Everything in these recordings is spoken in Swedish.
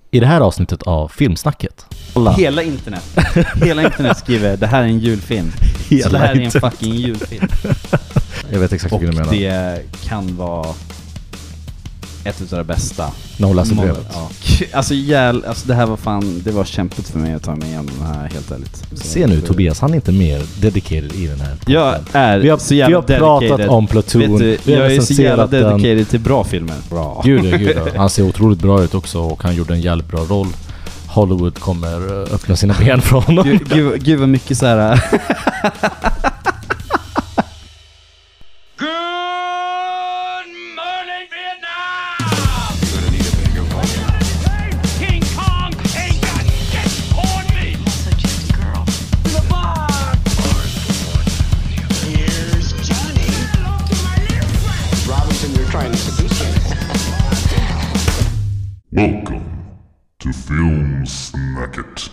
I det här avsnittet av Filmsnacket. Hela internet skriver det här är en julfilm. Så det här är en fucking julfilm. Jag vet exakt vad du menar. Och det kan vara ett utav det bästa. Nollläsarbrevet. Ja. Alltså det här var fan, det var kämpigt för mig att ta mig igenom den här, helt ärligt. Så se nu Tobias, han är inte mer dedicated i den här. Jag är så jävla vi har pratat om Platoon. Vet du, jag är så jävla dedicated till bra filmer. Bra. Gud. Han ser otroligt bra ut också och han gjorde en jävligt bra roll. Hollywood kommer öppna sina ben från honom. Gud vad mycket så här. Welcome to Filmsnacket.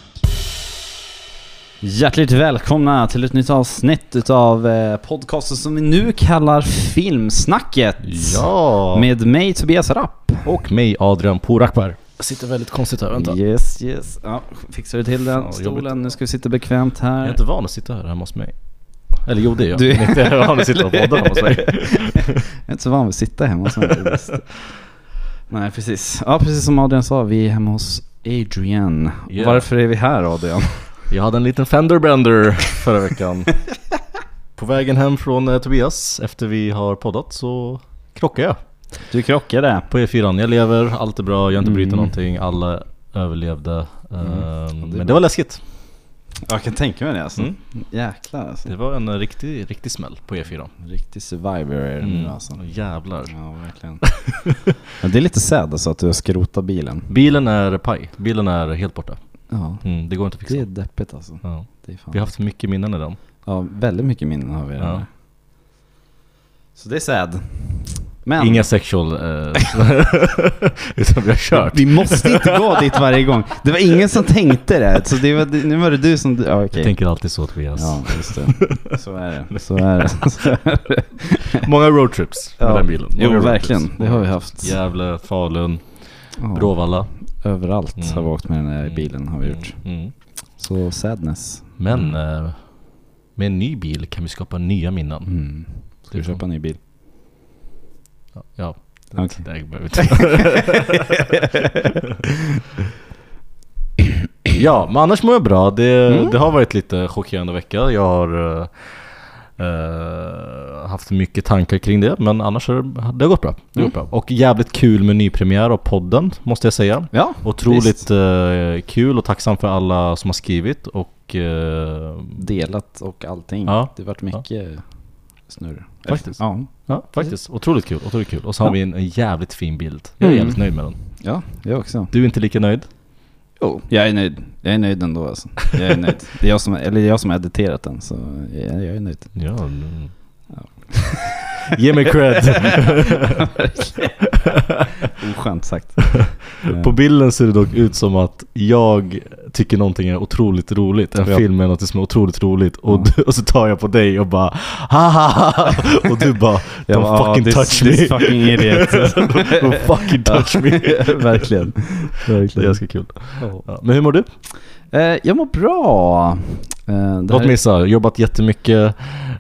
Hjärtligt välkomna till ett nytt avsnitt utav podcasten som vi nu kallar Filmsnacket. Ja. Med mig Tobias Rapp. Och mig Adrian Porakbar. Jag sitter väldigt konstigt här, vänta. Yes. Ja, fixar du till den stolen? Jobbigt. Nu ska vi sitta bekvämt här. Jag är inte van att sitta här hemma hos mig. Eller jo, det är jag. Du... Jag är inte van att sitta och podda hemma hos mig. Jag är inte så van att sitta hemma hos mig. Nej, precis. Ja, precis som Adrian sa, vi är hemma hos Adrian. Yeah. Varför är vi här, Adrian? Jag hade en liten fenderbender förra veckan. På vägen hem från Tobias, efter vi har poddat, så krockade jag. Du krockade? På E4. Jag lever, allt är bra, jag har inte brutit någonting. Alla överlevde. Men det var läskigt. Jag kan tänka mig det alltså. Jäklar alltså. Det var en riktig smäll på E4. Riktig survivor är det nu alltså. Jävlar. Ja, verkligen. Men det är lite sad alltså att du har skrotat bilen. Bilen är paj. Bilen är helt borta. Ja. Det går inte att fixa. Det är deppigt alltså. Ja. Det är fan. Vi har haft mycket minnen i den. Ja, väldigt mycket minnen har vi. Ja. Så det är sad. Men inga sexual utan vi har kört. Vi måste inte gå dit varje gång. Det var ingen som tänkte det. Så nu var det du som... Ja, okay. Jag tänker alltid så, Tobias. Ja, just det. Så är det. Många roadtrips med den bilen. Jo, verkligen. Det har vi haft. Gävle, Falun, Bråvalla. Överallt har vi åkt med den här bilen har vi gjort. Så sadness. Men med en ny bil kan vi skapa nya minnen. Ska vi köpa en ny bil? Ja. Okay. Det behöver inte. Ja, men annars mår jag bra. Det har varit lite chockerande vecka. Jag har haft mycket tankar kring det, men annars har det gått bra. Det gått bra. Och jävligt kul med nypremiär av podden, måste jag säga. Ja, otroligt kul och tacksam för alla som har skrivit och delat och allting. Ja. Det har varit mycket snurr. Faktiskt. Ja, faktiskt. Otroligt kul. Och så har vi en jävligt fin bild. Jag är jävligt nöjd med den. Ja, jag också. Du är inte lika nöjd? Jo, jag är nöjd. Jag är nöjd ändå alltså. Jag är nöjd. Det är jag som har editerat den, så jag är nöjd. Ja. Ge mig cred. Oskönt sagt. På bilden ser det dock ut som att jag tycker någonting är otroligt roligt. En film är något som är otroligt roligt. Och så tar jag på dig och bara haha. Och du bara don't fucking touch me. This fucking idiot. Don't fucking touch me. Verkligen. Det är ganska kul. Ja. Men hur mår du? Jag mår bra. Låt mig missa, jobbat jättemycket.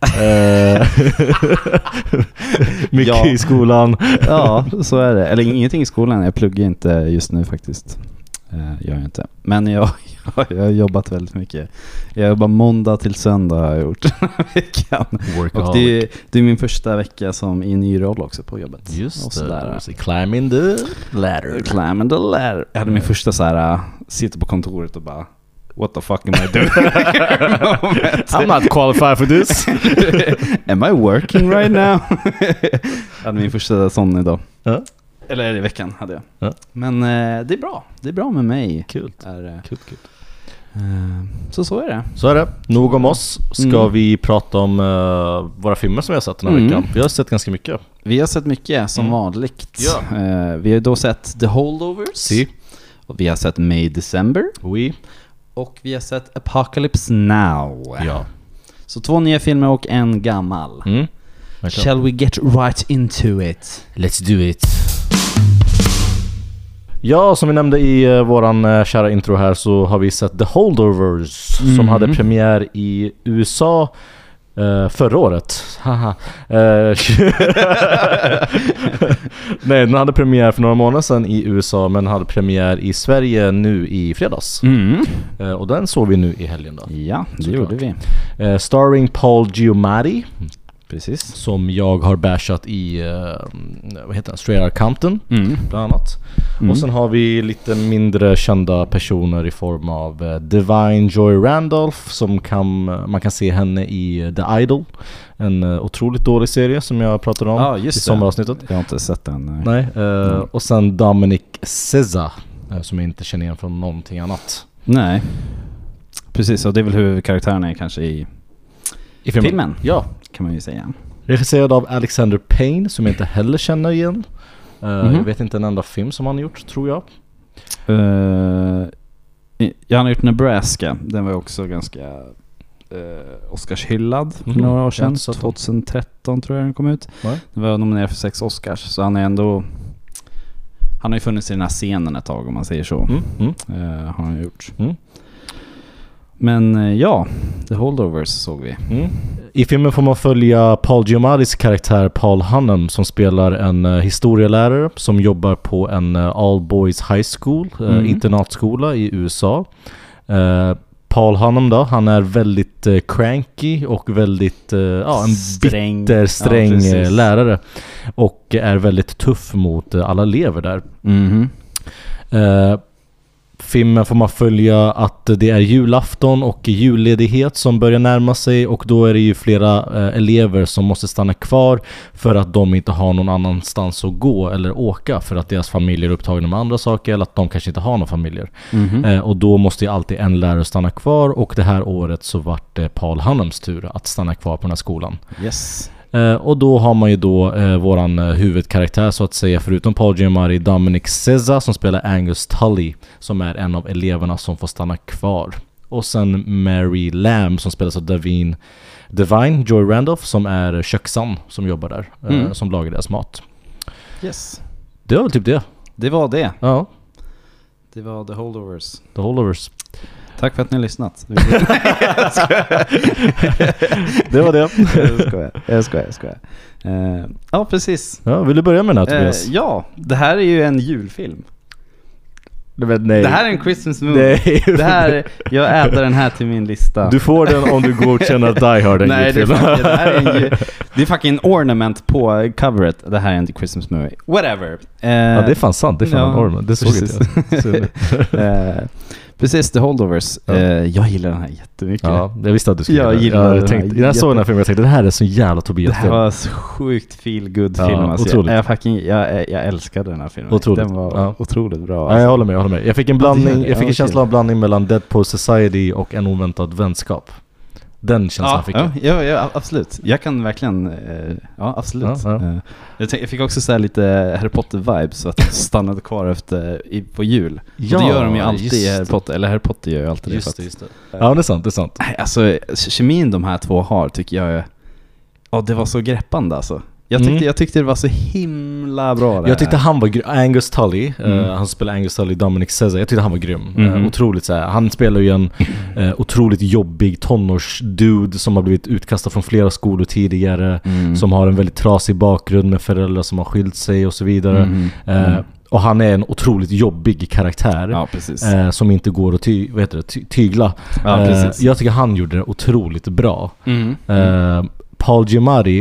Mycket i skolan. Ja, så är det. Eller ingenting i skolan. Jag pluggar inte just nu faktiskt. Gör jag inte. Men jag har jobbat väldigt mycket. Jag jobbar måndag till söndag har jag gjort veckan. Och det är min första vecka som i ny roll också på jobbet. Just det. Climbing the ladder. Jag hade min första så här sitta på kontoret och bara what the fuck am I doing? I'm not qualified for this. Am I working right now? Jag hade min första sån idag. Eller i veckan hade jag. Men det är bra. Det är bra med mig. Kul. Kul. Så är det. Så är det. Nog om oss. Ska vi prata om våra filmer som vi har sett den här veckan? Vi har sett ganska mycket. Vi har sett mycket som vanligt. Ja. Vi har då sett The Holdovers. Och vi har sett May December. Och vi har sett Apocalypse Now. Ja. Så 2 nya filmer och en gammal. Shall we get right into it? Let's do it. Ja, som vi nämnde i våran kära intro här så har vi sett The Holdovers som hade premiär i USA förra året. Nej, den hade premiär för några månader sedan i USA, men hade premiär i Sverige nu i fredags. Och den såg vi nu i helgen då. Ja, det gjorde vi. Starring Paul Giamatti. Precis. Som jag har bashat i vad heter det? Straight Outta Compton bland annat. Och sen har vi lite mindre kända personer i form av Divine Joy Randolph som man kan se henne i The Idol. En otroligt dålig serie som jag pratade om i sommaravsnittet. Jag har inte sett den. Nej. Och sen Dominic Sessa som jag inte känner igen från någonting annat. Nej. Precis, och det är väl huvudkaraktärerna kanske i filmen. Ja, kan man ju säga. Regisserad av Alexander Payne som jag inte heller känner igen. Jag vet inte en enda film som han har gjort, tror jag. Jag har gjort Nebraska. Den var också ganska Oscarshyllad för några år sedan. 2013 tror jag den kom ut. Den var nominerad för 6 Oscars. Så han har ju funnits i den här scenen ett tag, om man säger så. Har han gjort. Men ja, The Holdovers såg vi. I filmen får man följa Paul Giamattis karaktär Paul Hunnam som spelar en historielärare som jobbar på en all boys high school, internatskola i USA. Paul Hunnam då, han är väldigt cranky och väldigt en sträng lärare och är väldigt tuff mot alla elever där. Filmen får man följa att det är julafton och julledighet som börjar närma sig, och då är det ju flera elever som måste stanna kvar för att de inte har någon annanstans att gå eller åka för att deras familjer är upptagna med andra saker eller att de kanske inte har några familjer. Och då måste ju alltid en lärare stanna kvar, och det här året så vart det Paul Hunnams tur att stanna kvar på den här skolan. Yes. Och då har man ju då våran huvudkaraktär så att säga, förutom Paul Giamatti, Dominic Sessa som spelar Angus Tully som är en av eleverna som får stanna kvar. Och sen Mary Lamb som spelas av Divine Joy Randolph som är köksan som jobbar där, som lagar deras mat. Yes. Det var väl typ det. Det var det. Ja. Det var The Holdovers. The Holdovers. Tack för att ni har lyssnat. Det var det. Jag skojar. Ja, precis. Ja, vill du börja med den här, Tobias? Ja, det här är ju en julfilm. Nej. Det här är en Christmas movie. Det här, jag äter den här till min lista. Du får den om du godkänner Die Hard. Nej, det är fucking ornament på coveret. Det här är en Christmas movie. Whatever. Ja, det är fan sant. Det är fan en ornament. Det såg inte jag. Precis, The Holdovers. Jag gillar den här jättemycket. Ja, jag visste att du skulle gilla den. När jag såg den här filmen jag tänkte, det här är så jävla Tobias. Det här var så sjukt feel good film. Alltså. Jag älskade den här filmen. Otroligt. Den var otroligt bra. Alltså. Ja, jag håller med. Jag fick en blandning. Jag fick en känsla av blandning mellan Dead Poets Society och En oväntad vänskap. Den känslan fick jag. Ja, absolut. Jag kan verkligen absolut. Jag fick också så här lite Harry Potter-vibes så att jag stannade kvar på jul. Ja, och det gör de ju alltid i Harry Potter. Eller Harry Potter gör ju alltid just det. Ja, det är sant. Alltså, kemin de här två har tycker jag det var så greppande alltså. Jag tyckte det var så himla bra. Jag tyckte han var Angus Tully, han spelar Angus Tully, Dominic Sessa. Jag tyckte han var grym. Otroligt så här. Han spelar ju en otroligt jobbig tonårsdude som har blivit utkastad från flera skolor tidigare, som har en väldigt trasig bakgrund med föräldrar som har skilt sig och så vidare. Och han är en otroligt jobbig karaktär som inte går att tygla. Jag tycker han gjorde det otroligt bra. Paul Giamatti,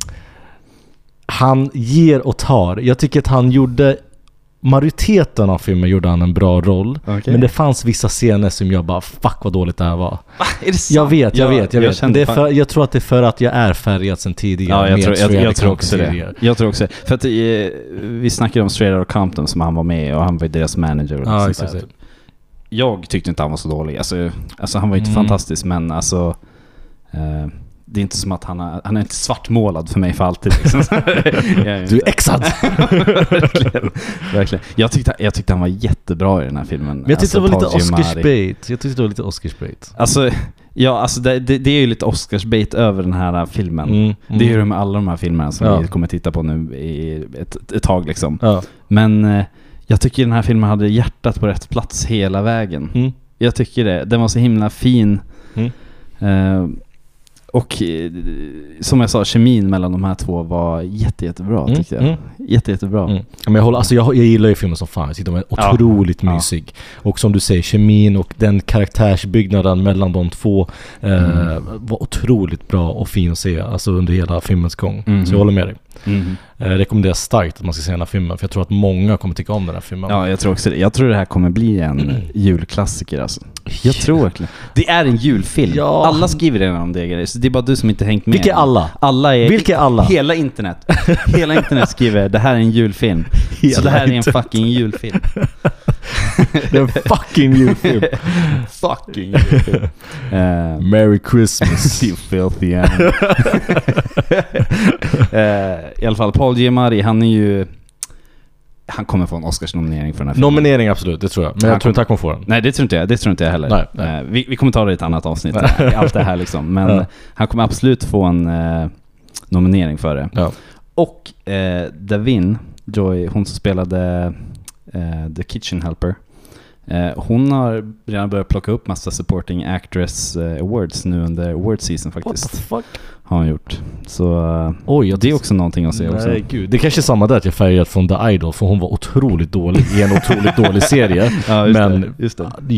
han ger och tar. Jag tycker att han gjorde majoriteten av filmen gjorde han en bra roll. Men det fanns vissa scener som jag bara, fuck vad dåligt det här var. Är det sant? Jag vet. Jag tror att det är för att jag är färgad sen tidigare. Ja, jag tror också det. Jag tror också det. För att vi snackade om Straight Outta Compton som han var med och han var deras manager. Och ja, exakt. Jag tyckte inte han var så dålig. Alltså han var inte fantastisk, men alltså... det är inte som att han är inte svartmålad för mig för alltid liksom. Du är exad. Verkligen. Jag tyckte han var jättebra i den här filmen. Men jag tyckte det var lite Oscarsbait. Alltså det är ju lite Oscarsbait över den här filmen. Det är ju med alla de här filmerna som vi kommer titta på nu i ett tag liksom. Men Jag tycker den här filmen hade hjärtat på rätt plats hela vägen. Jag tycker det. Den var så himla fin. Och som jag sa, kemin mellan de här två var jättebra tyckte jag. Jättebra. Men jag gillar ju filmen som fan. Jag tycker de är otroligt mysig. Och som du säger, kemin och den karaktärsbyggnaden mellan de två var otroligt bra och fin att se alltså under hela filmens gång. Så jag håller med dig. Jag rekommenderar starkt att man ska se den här filmen, för jag tror att många kommer tycka om den här filmen. Ja, jag tror också det. Jag tror det här kommer bli en julklassiker alltså. Jag tror verkligen. Det är en julfilm. Ja. Alla skriver redan om det grejer. Så det är bara du som inte hängt med. Vilka alla? Vilka alla? Hela internet. Hela internet skriver det här är en julfilm. Så det här är en fucking julfilm. Det är en fucking julfilm. Fucking julfilm. Merry Christmas. You filthy animal. I alla fall Paul Giamatti, han kommer få en Oscars-nominering för den här filmen. Nominering absolut, det tror jag. Men jag tror inte han kommer få den. Nej, det tror inte jag heller. Nej. Vi kommer ta det i ett annat avsnitt. Allt det här liksom. Men han kommer absolut få en nominering för det. Ja. Och Davin Joy, hon som spelade The Kitchen Helper, hon har redan börjat plocka upp massa supporting actress awards nu under award season faktiskt. What the fuck? Har hon gjort. Så det är också någonting att se också. Nej, gud. Det är kanske samma där att jag färgat från The Idol, för hon var otroligt dålig i en otroligt dålig serie. Ja, just det.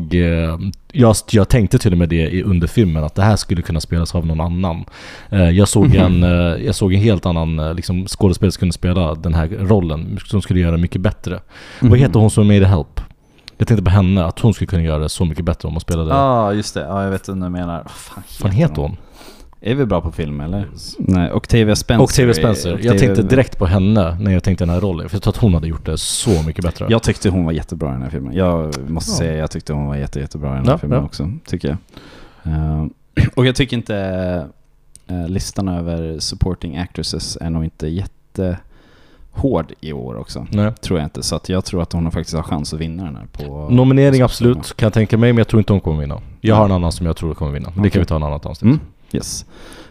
Jag tänkte till och med det under filmen, att det här skulle kunna spelas av någon annan. Jag såg en helt annan liksom, skådespelare som kunde spela den här rollen, som skulle göra mycket bättre. Vad heter hon som är med i The Help? Jag tänkte på henne, att hon skulle kunna göra det så mycket bättre om hon spelade. Ja, just det. Ja, jag vet inte vad du menar. Vad heter hon? Är vi bra på film eller? Nej, Octavia Spencer. Jag tänkte direkt på henne när jag tänkte den här rollen. För jag tror att hon hade gjort det så mycket bättre. Jag tyckte hon var jättebra i den här filmen. Jag måste säga, jag tyckte hon var jättebra i den här filmen också, tycker jag. Och jag tycker inte listan över supporting actresses är nog inte jättehård i år också. Nej. Tror jag inte. Så att jag tror att hon faktiskt har chans att vinna den här på nominering absolut, kan jag tänka mig, men jag tror inte hon kommer vinna. Jag har en annan som jag tror kommer vinna. Det kan vi ta en annan avsnitt. Yes.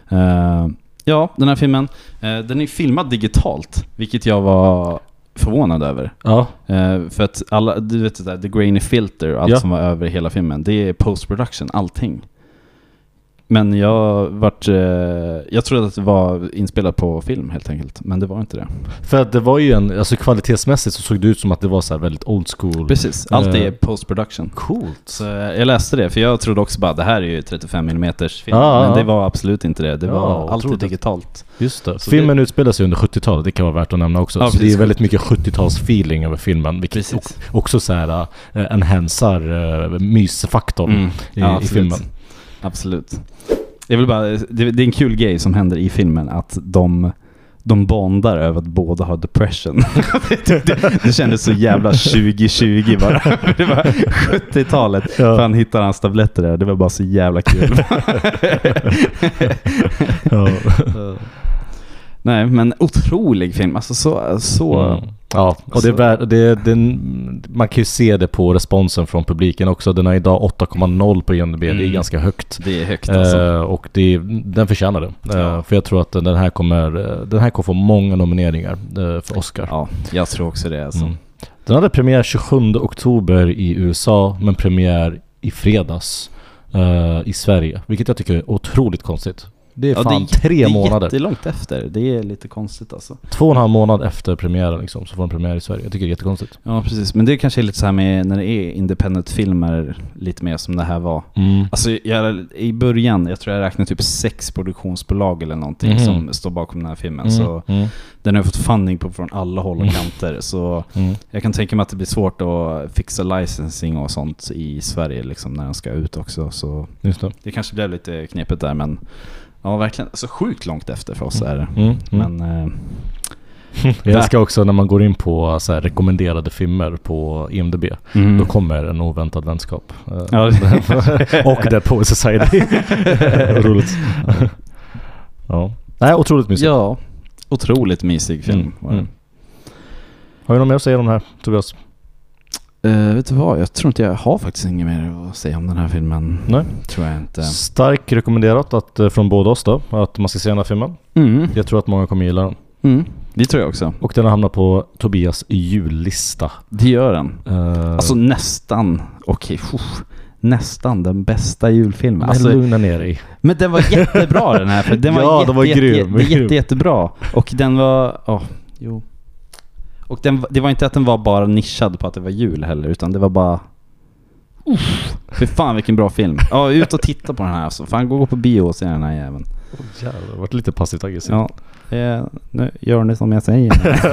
Ja, den här filmen den är filmad digitalt, vilket jag var förvånad över. Ja. För att alla, du vet det där, the grainy filter, allt som var över hela filmen, det är post-production, allting. Men jag trodde att det var inspelat på film helt enkelt, men det var inte det. För att det var ju alltså kvalitetsmässigt så såg det ut som att det var så här väldigt old school. Precis, allt är post-production. Coolt. Så jag läste det, för jag trodde också bara det här är ju 35 mm film, men det var absolut inte det. Det var alltid digitalt. Just det. Så filmen utspelar sig under 70-talet, det kan vara värt att nämna också. Så det är väldigt mycket 70-tals-feeling över filmen, vilket också så här enhansar mysfaktorn i filmen. Absolut. Jag vill bara, det är en kul grej som händer i filmen, att de bondar över att båda har depression. det kändes så jävla 2020 bara. Det var 70-talet. Ja. För han hittar hans tabletter där. Det var bara så jävla kul. Nej, men otrolig film. Alltså så Ja, och man kan ju se det på responsen från publiken också. Den är idag 8,0 på IMDb. Det är ganska högt. Det är högt alltså. Och den förtjänar det. För jag tror att den här kommer få många nomineringar för Oscar. Ja, jag tror också det alltså. Den hade premiär 27 oktober i USA, men premiär i fredags i Sverige, vilket jag tycker är otroligt konstigt. Det är fan 3 månader. Det är jättelångt efter. Det är lite konstigt alltså. 2,5 månad efter premiären liksom, så får en premiär i Sverige. Jag tycker det är jättekonstigt. Ja, precis. Men det kanske är lite så här med när det är independent-filmer, lite mer som det här var. Alltså i början, jag tror jag räknade typ 6 produktionsbolag eller någonting som står bakom den här filmen. Så den har fått funding från alla håll och kanter. Så jag kan tänka mig att det blir svårt att fixa licensing och sånt i Sverige liksom, när den ska ut också. Så just det kanske blir lite knepigt där, men ja, verkligen. Alltså sjukt långt efter för oss är det. Men jag älskar också när man går in på så här rekommenderade filmer på IMDb. Då kommer en oväntad vänskap. Och Dead Poets Society. Roligt. Ja. Nej, otroligt mysig. Ja, otroligt mysig film. Har du något mer att säga om den här, Tobias? Vet du vad? Jag tror inte jag har faktiskt inget mer att säga om den här filmen. Nej. Tror jag inte. Starkt rekommenderat från båda oss då, att man ska se den här filmen. Jag tror att många kommer gilla den. Det tror jag också. Och den har hamnat på Tobias jullista. Det gör den. Alltså nästan, nästan den bästa julfilmen. Alltså, lugna ner dig. Men den var jättebra den här. För den var jättebra. Och den var... Och det var inte att den var bara nischad på att det var jul heller, utan det var bara... För fan vilken bra film. Ja, ut och titta på den här. Alltså. Fan, gå på bio och se den här jäveln. Jävlar, det har varit lite passivt aggressivt. Ja, nu gör ni som jag säger.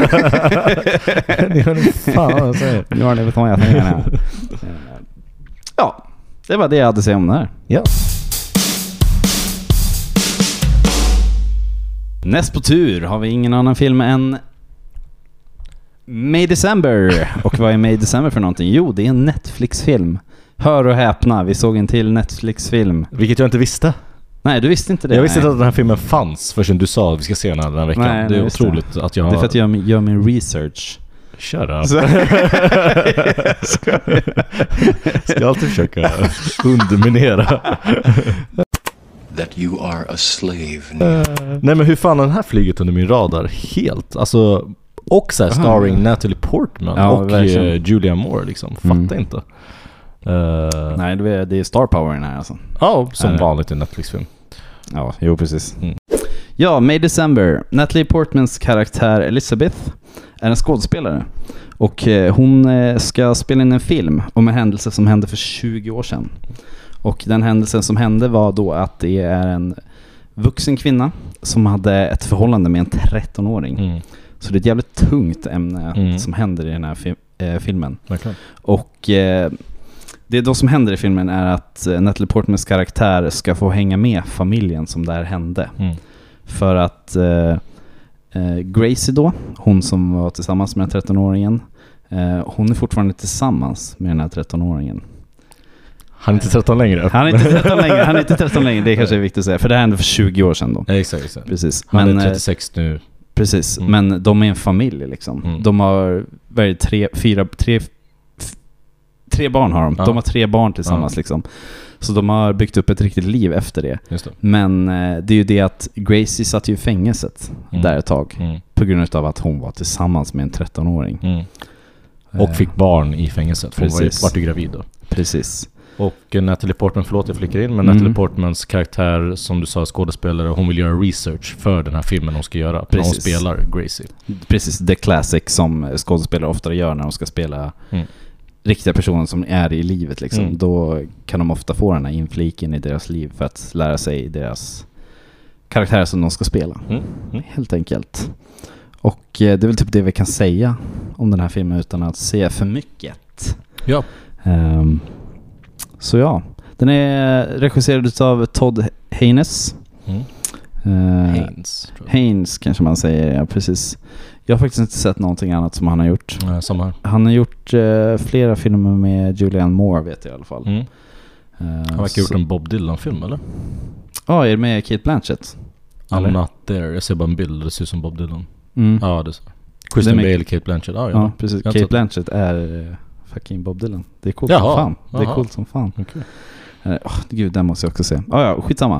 Ni hör ni fan jag säger. Gör ni som jag säger. Ja, det var det jag hade att säga om det här. Ja. Näst på tur har vi ingen annan film än May December. Och vad är May December för någonting? Jo, det är en Netflix-film. Hör och häpna, vi såg en till Netflix-film. Vilket jag inte visste. Nej, du visste inte det. Jag visste inte att den här filmen fanns förrän du sa att vi ska se den här veckan. Nej, det är otroligt att jag har... Det är för att jag gör min research. Shut up. Ska alltid försöka underminera. That you are a slave. Nej, men hur fan har den här flygit under min radar? Helt. Alltså, och så här starring Natalie Portman och Julia Moore liksom. Fattar inte. Nej, det är star power i den här alltså. Ja, som vanligt i Netflix-film. Ja, jo precis. Ja, May December. Natalie Portmans karaktär Elizabeth är en skådespelare. Och hon ska spela in en film om en händelse som hände för 20 år sedan. Och den händelsen som hände var då att det är en vuxen kvinna som hade ett förhållande med en 13-åring. Så det är ett jävligt tungt ämne som händer i den här filmen. Verkligen. Och det då som händer i filmen är att Natalie Portmans karaktär ska få hänga med familjen som där hände. För att Gracie då, hon som var tillsammans med den 13-åringen, hon är fortfarande tillsammans med den här 13-åringen. Han är inte 13 längre. Han är inte 13 längre, det kanske är viktigt att säga. För det hände för 20 år sedan då. Exakt. Precis. Han är 36 nu. Precis, men de är en familj liksom. De har tre barn har de. De har 3 barn tillsammans liksom. Så de har byggt upp ett riktigt liv efter det. Just det. Men det är ju det att Gracie satt ju i fängelset där ett tag. På grund av att hon var tillsammans med en 13-åring. Och fick barn i fängelset. För hon var ju gravid då. Precis. Och Natalie Portman, förlåt jag flickar in, men Natalie Portmans karaktär, som du sa, skådespelare, hon vill göra research för den här filmen hon ska göra. När hon spelar Gracie. Precis, the classic som skådespelare ofta gör när de ska spela riktiga personer som är i livet liksom. Då kan de ofta få den här infliken i deras liv för att lära sig deras karaktärer som de ska spela. Helt enkelt. Och det är väl typ det vi kan säga om den här filmen utan att säga för mycket. Ja. Så ja, den är regisserad av Todd Haynes. Haynes kanske man säger, ja precis. Jag har faktiskt inte sett någonting annat som han har gjort. Samma här. Han har gjort flera filmer med Julianne Moore, vet jag i alla fall. Han verkar gjort en Bob Dylan-film, eller? Ja, är det med Cate Blanchett? I'm not there. Jag ser bara en bild, det ser ut som Bob Dylan. Ja, det är så. Christian Bale, Cate Blanchett. Ja, precis. Cate Blanchett är fucking Bob Dylan. Det är coolt som fan. Det är coolt som fan. Okay. Gud, den måste jag också se. Ja, skitsamma.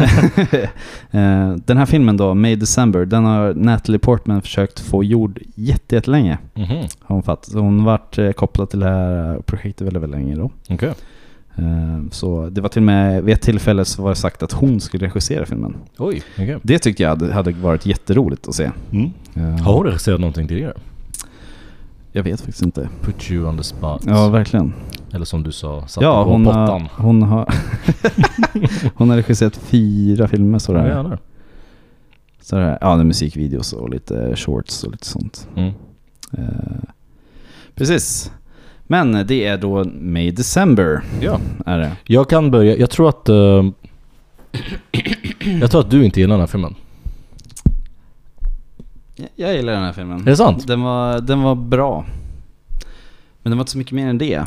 Den här filmen då, May December, den har Natalie Portman försökt få gjord jättelänge. Hon har varit kopplad till det här projektet väldigt länge då. Okay. Så det var till och med vid ett tillfälle så var det sagt att hon skulle regissera filmen. Oj, okay. Det tyckte jag hade varit jätteroligt att se. Har hon regisserat någonting tidigare? Jag vet faktiskt inte. Put you on the spot. Ja, verkligen. Eller som du sa, satt på pottan. Hon har regisserat 4 filmer sådär. Sådär. Ja, det är musikvideos och lite shorts och lite sånt. Precis. Men det är då May December. Ja, är det. Jag kan börja. Jag tror att du inte gillar den här filmen. Jag gillar den här filmen. Är det sant? Den var bra. Men det var inte så mycket mer än det.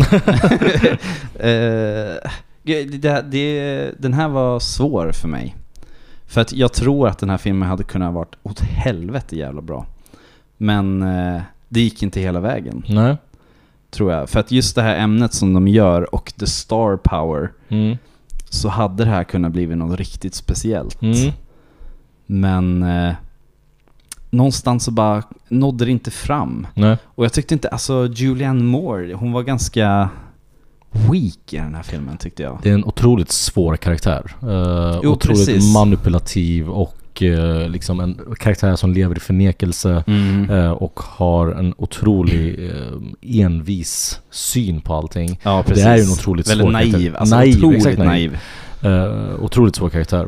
Den här var svår för mig. För att jag tror att den här filmen hade kunnat varit åt helvete jävla bra. Men det gick inte hela vägen. Nej. Tror jag. För att just det här ämnet som de gör och the star power, så hade det här kunnat bli något riktigt speciellt. Men någonstans så bara nådde det inte fram. Nej. Och jag tyckte inte, alltså Julianne Moore, hon var ganska weak i den här filmen tyckte jag. Det är en otroligt svår karaktär. Otroligt precis. manipulativ och liksom en karaktär som lever i förnekelse och har en otrolig envis syn på allting. Ja, precis. Det är ju en otroligt väldigt svår naiv, karaktär. alltså Naiv, otroligt exakt, naiv. Otroligt svår karaktär.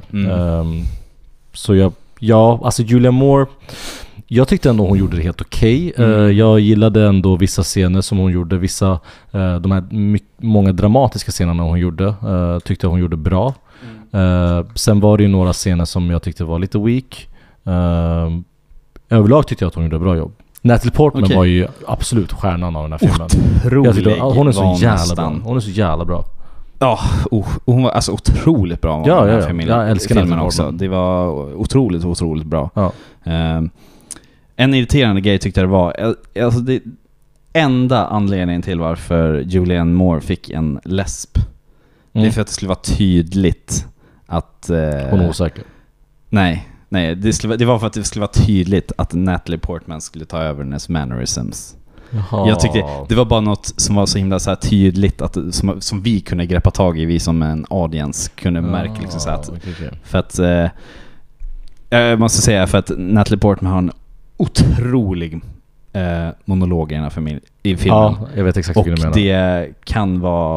Så alltså Julianne Moore, jag tyckte ändå hon gjorde det helt okej. Jag gillade ändå vissa scener som hon gjorde, vissa de här många dramatiska scenerna hon gjorde, tyckte hon gjorde bra. Sen var det ju några scener som jag tyckte var lite weak. Överlag tyckte jag att hon gjorde bra jobb. Natalie Portman var ju absolut stjärnan av den här filmen. Otrolig. Hon är så jävla bra. Hon är så jävla bra. Ja, hon var alltså otroligt bra med den här filmen. Jag älskar filmen också. Det var otroligt bra. Ja. En irriterande grej tyckte jag det var, alltså det enda anledningen till varför Julianne Moore fick en läsp, det är för att det skulle vara tydligt att hon är osäker. Nej, det var för att det skulle vara tydligt att Natalie Portman skulle ta över hennes mannerisms. Jaha. Jag tyckte det var bara något som var så himla så här tydligt att som vi kunde greppa tag i, vi som en audience kunde märka liksom så att för att jag måste säga för att Natalie Portman har en otrolig monolog i den här filmen. Ja, jag vet exakt vad du menar. Och det kan vara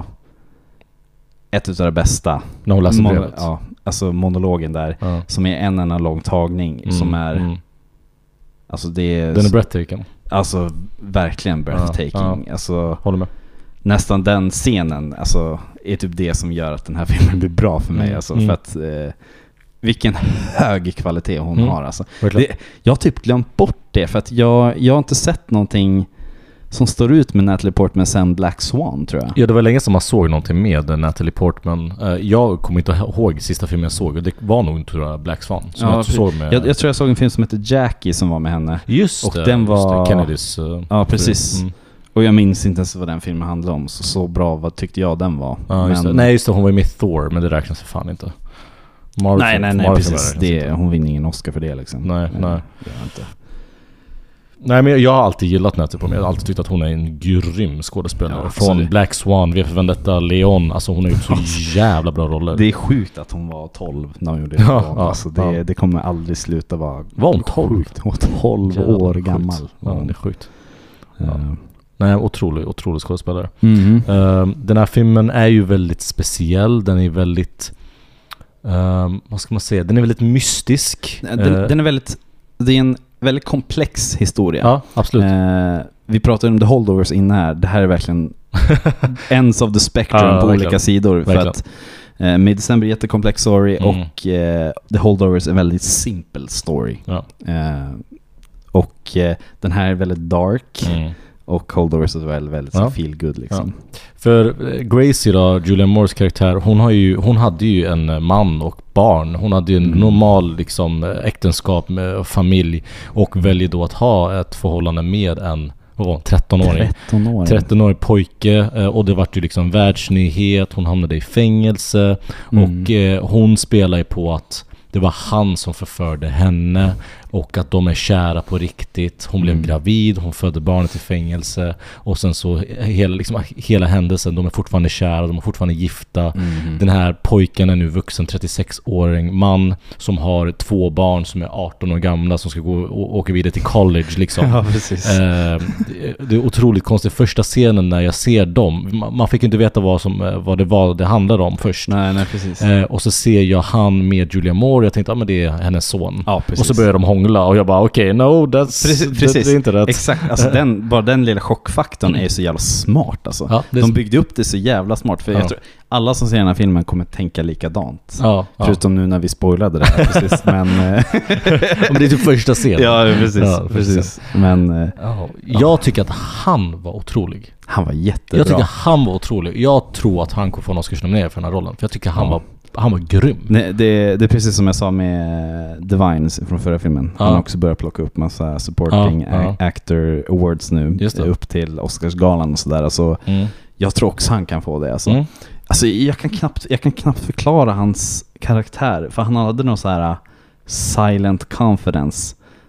ett utav det bästa. När hon läser brevet. Ja, alltså monologen där som är en enda lång tagning som är alltså det är den är breathtaking. Alltså verkligen breathtaking. Ja. Alltså håller med. Nästan den scenen alltså är typ det som gör att den här filmen blir bra för mig alltså för att vilken hög kvalitet hon har alltså. Jag har typ glömt bort det för att jag har inte sett någonting som står ut med Natalie Portman sen Black Swan, tror jag. Ja, det var länge som man såg någonting med Natalie Portman. Jag kommer inte ihåg sista filmen jag såg. Det var nog, tror jag, Black Swan. Som jag såg med... jag tror jag såg en film som heter Jackie som var med henne. Just och det. Den var... Kennedys... ja, precis. Och jag minns inte ens vad den filmen handlade om. Så bra, vad tyckte jag den var. Ja, just det. Nej, just det. Hon var ju med Thor, men det räknas för fan inte. Nej, precis. Hon vinner ingen Oscar för det liksom. Nej. Det gör inte. Nej, men jag har alltid gillat Natalie Portman. Jag har alltid tyckt att hon är en grym skådespelare. Ja, från Black Swan, V för Vendetta, Leon. Alltså hon har gjort så jävla bra roller. Det är sjukt att hon var 12 när hon gjorde det. Alltså det kommer aldrig sluta vara... Var hon 12? Sjukt. Hon var 12 år gammal. Ja, det är sjukt. Nej, otrolig skådespelare. Den här filmen är ju väldigt speciell. Den är väldigt... vad ska man säga? Den är väldigt mystisk. Den är väldigt... Det är en väldigt komplex historia. Ja, absolut. Vi pratade om The Holdovers innan här. Det här är verkligen ends of the spectrum på olika sidor. För att Midsummer är jättekomplex story och The Holdovers är en väldigt simpel story. Ja. Och den här är väldigt dark. Och Holdovers är väldigt feel good liksom. Ja. För Gracie då, Julianne Moores karaktär, hon hade ju en man och barn. Hon hade ju en normal liksom äktenskap med familj och väljer då att ha ett förhållande med en 13-årig pojke, och det var ju liksom världsnyhet. Hon hamnade i fängelse och hon spelar ju på att det var han som förförde henne och att de är kära på riktigt. Hon blev gravid, hon födde barnet i fängelse och sen så hela händelsen, de är fortfarande kära, de är fortfarande gifta. Den här pojken är nu vuxen, 36-åring man som har 2 barn som är 18 år gamla som ska gå och åka vidare till college liksom. Ja, precis. Det är otroligt konstigt. Första scenen när jag ser dem, man fick inte veta vad det handlade om först. Nej, precis. Och så ser jag han med Julianne Moore. Jag tänkte, men det är hennes son. Ja, och så börjar de hångla och jag bara, det är inte rätt. Exakt, alltså bara den lilla chockfaktorn är så jävla smart alltså. Ja, de byggde upp det så jävla smart för jag tror alla som ser den här filmen kommer tänka likadant. Förutom nu när vi spoilade det här, precis. Men det är typ första scenen. Ja, precis. Men jag tycker att han var otrolig. Han var jättebra. Jag tycker han var otrolig. Jag tror att han kommer få en Oscarsnominering för den här rollen. För jag tycker han var grym. Nej, det är precis som jag sa med Divines från förra filmen. Han har också börjat plocka upp massa supporting actor awards nu upp till Oscarsgalan och sådär. Alltså, jag tror också han kan få det. Alltså, jag kan knappt förklara hans karaktär. För han hade någon så här silent confidence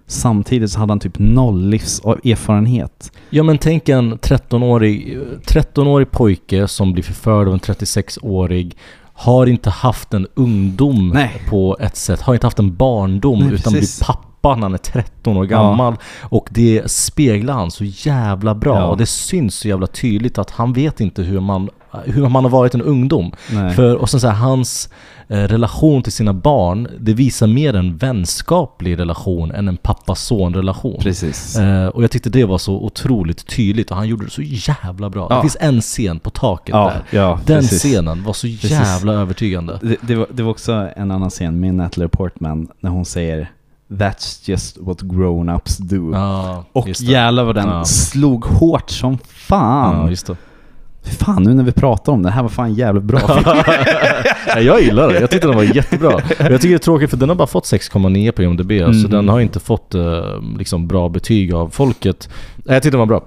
samtidigt så hade han typ 0 livserfarenhet. Ja, men tänk en 13-årig pojke som blir förförd av en 36-årig, har inte haft en ungdom på ett sätt, har inte haft en barndom. Nej, utan blir pappa när han är 13 år gammal. Och det speglar han så jävla bra. Och det syns så jävla tydligt att han vet inte hur man har varit en ungdom. Och sen så här, hans relation till sina barn, det visar mer en vänskaplig relation än en pappa-son-relation. Precis. Och jag tyckte det var så otroligt tydligt och han gjorde det så jävla bra. Det finns en scen på taket där. Den scenen var så jävla övertygande. Det var också en annan scen med Natalie Portman när hon säger "That's just what grown-ups do". Och jävlar vad den slog hårt som fan. Ja, just det. Fan, nu när vi pratar om det här var fan jävligt bra. Jag gillar det. Jag tyckte den var jättebra. Jag tycker det är tråkigt för den har bara fått 6,9 på IMDb. Så den har inte fått liksom bra betyg av folket. Jag tyckte den var bra.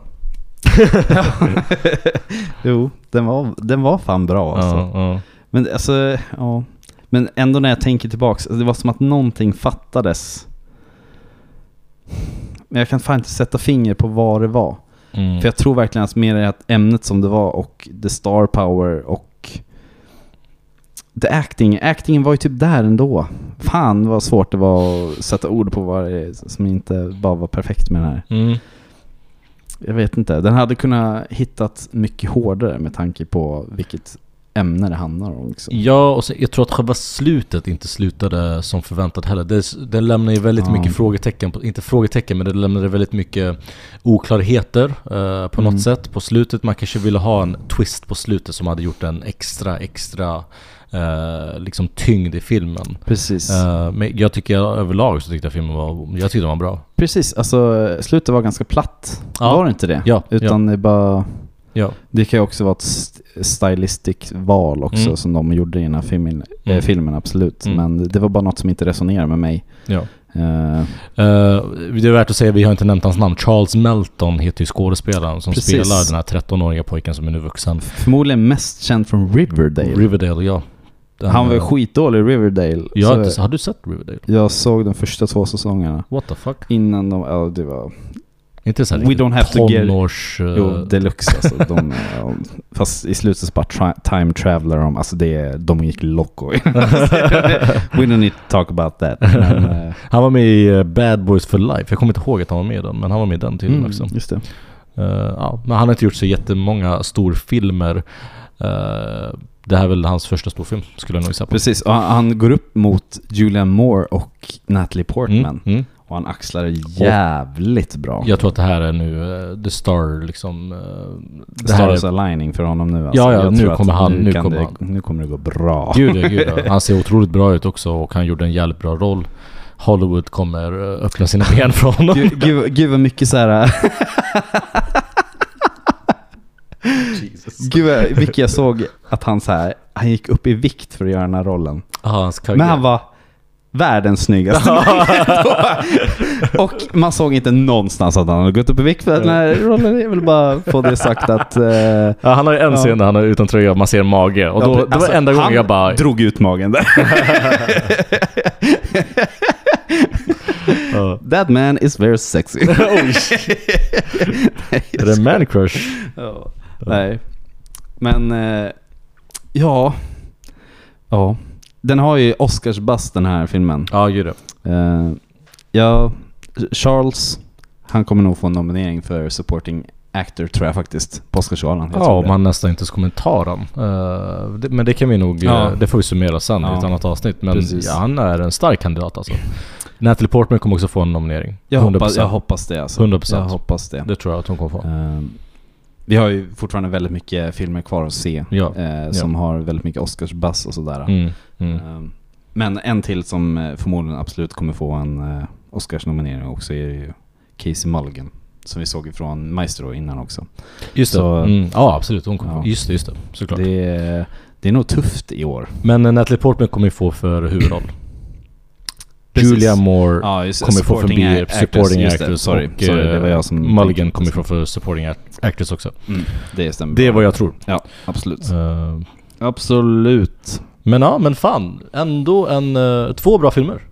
Jo, den var fan bra alltså. Men alltså, men ändå när jag tänker tillbaks, det var som att någonting fattades. Men jag kan fan inte sätta finger på vad det var. För jag tror verkligen att mer är att ämnet som det var och the star power och the acting var ju typ där ändå. Fan vad svårt det var att sätta ord på vad det är som inte bara var perfekt med den här. Jag vet inte, den hade kunnat hittat mycket hårdare med tanke på vilket ämne det handlar om också. Ja, och så, jag tror att själva slutet inte slutade som förväntat heller. Det lämnar ju väldigt mycket frågetecken, inte frågetecken, men det lämnade väldigt mycket oklarheter på något sätt på slutet. Man kanske ville ha en twist på slutet som hade gjort en extra liksom tyngd i filmen. Precis. Men jag tycker överlag så tyckte jag filmen var bra. Precis, alltså slutet var ganska platt. Var det inte det? Ja. Utan det bara... Ja. Det kan ju också vara ett stylistiskt val också som de gjorde i den här filmen, absolut. Men det var bara något som inte resonerar med mig. Ja. Det är värt att säga, vi har inte nämnt hans namn. Charles Melton heter ju skådespelaren som spelar den här 13-åriga pojken som är nu vuxen. Förmodligen mest känd från Riverdale. Ja. Han var skitdålig i Riverdale. Har du sett Riverdale? Jag såg de första 2 säsongerna. What the fuck? Innan det var... Inte så här We don't have tonårs... to get... Jo, deluxe alltså. Fast i slutet så bara time traveler de. Alltså de gick loco. We don't need to talk about that. Men, han var med i Bad Boys for Life. Jag kommer inte ihåg att han var med i den, men han var med i den tydligen också. Just det. Men han har inte gjort så jättemånga storfilmer. Det här är väl hans första storfilm, skulle jag nog säga på. Precis, och han går upp mot Julianne Moore och Natalie Portman. Och han axlar jävligt bra. Jag tror att det här är nu The Star liksom... The Stars aligning för honom nu. Alltså. Ja, nu kommer han. Nu kommer det gå bra. Gud. Han ser otroligt bra ut också och han gjorde en jävligt bra roll. Hollywood kommer öppna sina ben från honom. Gud vad mycket så här... Gud vad mycket jag såg att han gick upp i vikt för att göra den här rollen. Men han var världens snyggaste. Och man såg inte någonstans att han hade gått upp i vikt för den här rollen. Jag vill bara få det sagt att... han har ju en scen där han är utan tröja och man ser mage. Och då, det var enda gången jag bara... drog ut magen där. That man is very sexy. Är det man crush? Nej. Men ja. Den har ju Oscarsbuzz den här filmen. Ja, gör det. Charles, han kommer nog få en nominering för supporting actor tror jag faktiskt på Oscarsgalan. Ja, om han nästan inte kommer ta den. Men det kan vi nog, det får vi summera sen i ett annat avsnitt. Men han är en stark kandidat alltså. Natalie Portman kommer också få en nominering. Jag hoppas det alltså. 100%. Jag hoppas det. Det tror jag att hon kommer få. Vi har ju fortfarande väldigt mycket filmer kvar att se som har väldigt mycket Oscarsbuzz och sådär. Men en till som förmodligen absolut kommer få en Oscarsnominering också är ju Casey Mulligan som vi såg ifrån Maestro innan också. Just det. Ja, absolut. Hon kommer just det, såklart. Det är nog tufft i år. Men Natalie Portman kommer ju få för huvudroll. Julia Moore kommer få för supporting actress sorry, det var jag som Mulligan kommer få för supporting actress också. Det stämmer. Det är vad jag tror. Ja, absolut. Absolut. Men fan, ändå 2 bra filmer.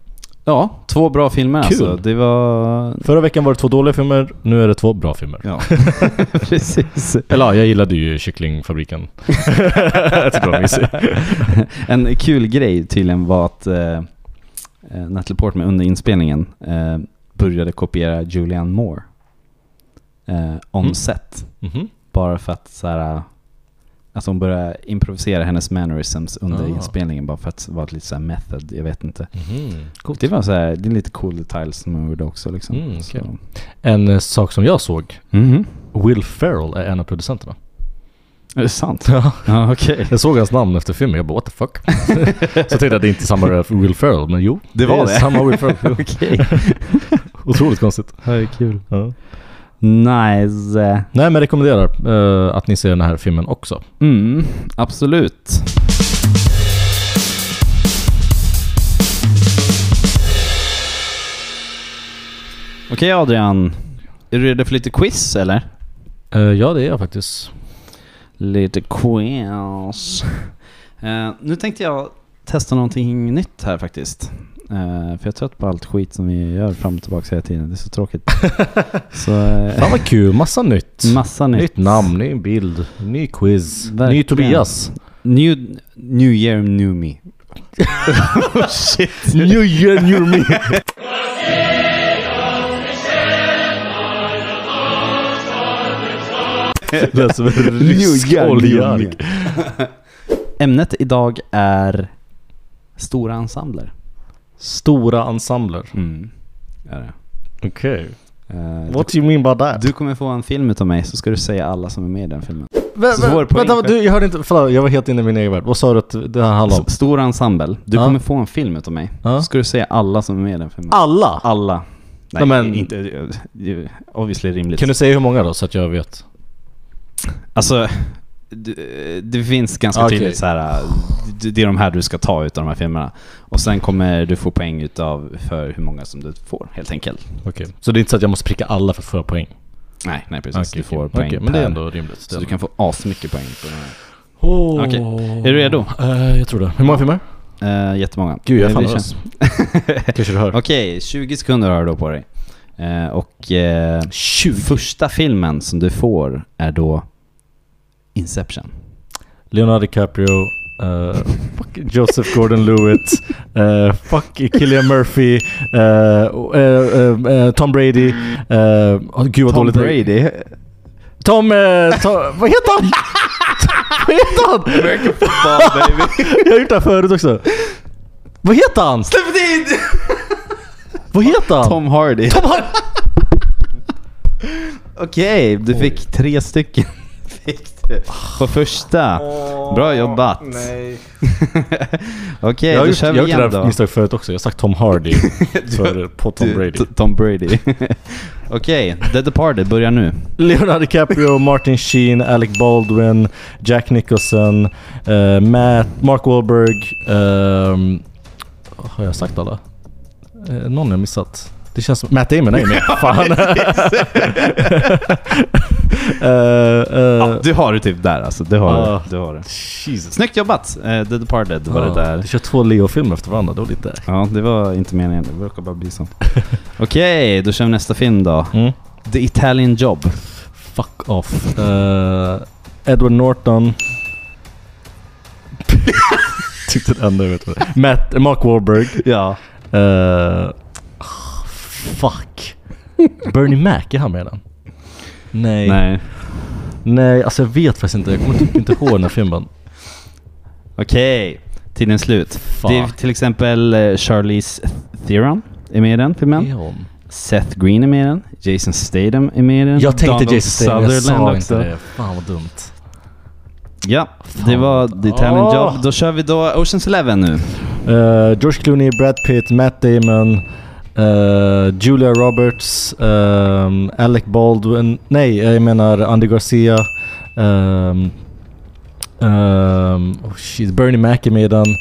Ja, 2 bra filmer. Kul. Alltså. Det var... Förra veckan var det 2 dåliga filmer, nu är det 2 bra filmer. Ja, precis. Eller ja, jag gillade ju Kycklingfabriken. Jag tyckte det var mysigt. En kul grej tydligen var att Natalie Portman under inspelningen började kopiera Julianne Moore on set. Mhm. Bara för att så här, alltså hon började improvisera hennes mannerisms under inspelningen bara för att vara lite så här method, jag vet inte. Coolt. Det var så här, det är lite cool detaljer som hon gjorde också liksom. Okay. Så. En sak som jag såg, Mhm. Will Ferrell är en av producenterna. Är det sant? Ja. Ja, okej. Jag såg hans namn efter filmen, jag bara what the fuck. Så jag tänkte att det inte är samma Will Ferrell, men jo, Det var är det. samma Will Ferrell. Jo. Okej. Otroligt konstigt. Det är kul. Ja. Nice. Nej, men rekommenderar att ni ser den här filmen också. Absolut. Okej, Adrian. Är du redo för lite quiz eller? Ja, det är jag faktiskt. Lite quiz. Nu tänkte jag testa någonting nytt här faktiskt. För jag är trött på allt skit som vi gör fram och tillbaka hela tiden. Det är så tråkigt. Så, Fan vad kul, massa nytt. massa nytt. Nytt namn, ny bild, ny quiz, Verkligen. ny Tobias. New year, new me. Shit. New year, new me. Det är som en rysk oljark. Ämnet idag är stora ensembler. Stora ensembler. Är det. Okej. Eh, What do you mean by that? du kommer få en film utav mig, så ska du säga alla som är med i den filmen. Så får du poäng Vänta, för- jag hörde inte, förlåt, jag var helt inne i min egen värld. Vad sa du att det här handlar om? Stora ensemble. Du Ja. kommer få en film utav mig. Ja. Så ska du säga alla som är med i den filmen. Alla? Alla. Nej, men- inte obviously rimligt. Kan du säga hur många då, så att jag vet? Alltså, det finns ganska Okej. tydligt så här. Det är de här du ska ta utav de här filmerna. Och sen kommer du få poäng utav för hur många som du får, helt enkelt. Okej. Så det är inte så att jag måste pricka alla för att få poäng? Nej, precis. Okej, du får okej. poäng Okej, men det är per. ändå rimligt. Så du kan få asmycket poäng på den här. Okej. Är du redo? Jag tror det. Hur många filmer? Jättemånga. Gud, jag är Vi fan kör. nervös. Kanske du hör. Okej, 20 sekunder har du då på dig. Och 20. första filmen som du får är då Inception. Leonardo DiCaprio, fuck Joseph Gordon-Levitt, fuck Cillian Murphy, Tom Brady, gud vad dåligt. Brady. Tom, vad heter han? Vad heter han? American football, baby. Jag har gjort det här förut också. Vad heter han? Släpp dit! Vad heter han? Tom Hardy. Tom Hardy. Okej, du fick 3 stycken. Fick du. På första. Bra jobbat. Nej. Okej, Jag har då gjort, kör jag vi har gjort det igen här då. misstag förut också. Jag har sagt Tom Hardy för på Tom Brady. Tom Brady. Okej, The Departed börjar nu. Leonardo DiCaprio, Martin Sheen, Alec Baldwin, Jack Nicholson, Mark Wahlberg. Har jag sagt alla? Någon jag missat. Det känns som Matt Damon är med. Fan. Du har det typ där alltså. Du har det. Jesus. Snyggt jobbat. The Departed var det där. Du kör 2 Leo-filmer efter varandra. Det var lite... Ja, det var inte meningen. Det brukar bara bli så. Okej, då kör vi nästa film då. The Italian Job. Fuck off. Edward Norton. Tyckte det enda jag vet. Mark Wahlberg. Ja. Fuck. Bernie Mac, är han med den? Nej, alltså jag vet faktiskt inte. Jag kommer typ inte ihåg den här filmen. Okej, tiden slut. Fuck. Det är till exempel Charlize Theron är med i den filmen. Är hon? Seth Green är med i den. Jason Statham är med i den. Jag tänkte Donald Jason Statham, jag sa Sutherland inte också. det. Fan vad dumt. Ja, det var The Italian Job. Då kör vi då Ocean's 11 nu. George Clooney, Brad Pitt, Matt Damon, Julia Roberts, Alec Baldwin. Nej, jag menar Andy Garcia. Bernie Mac är med i den.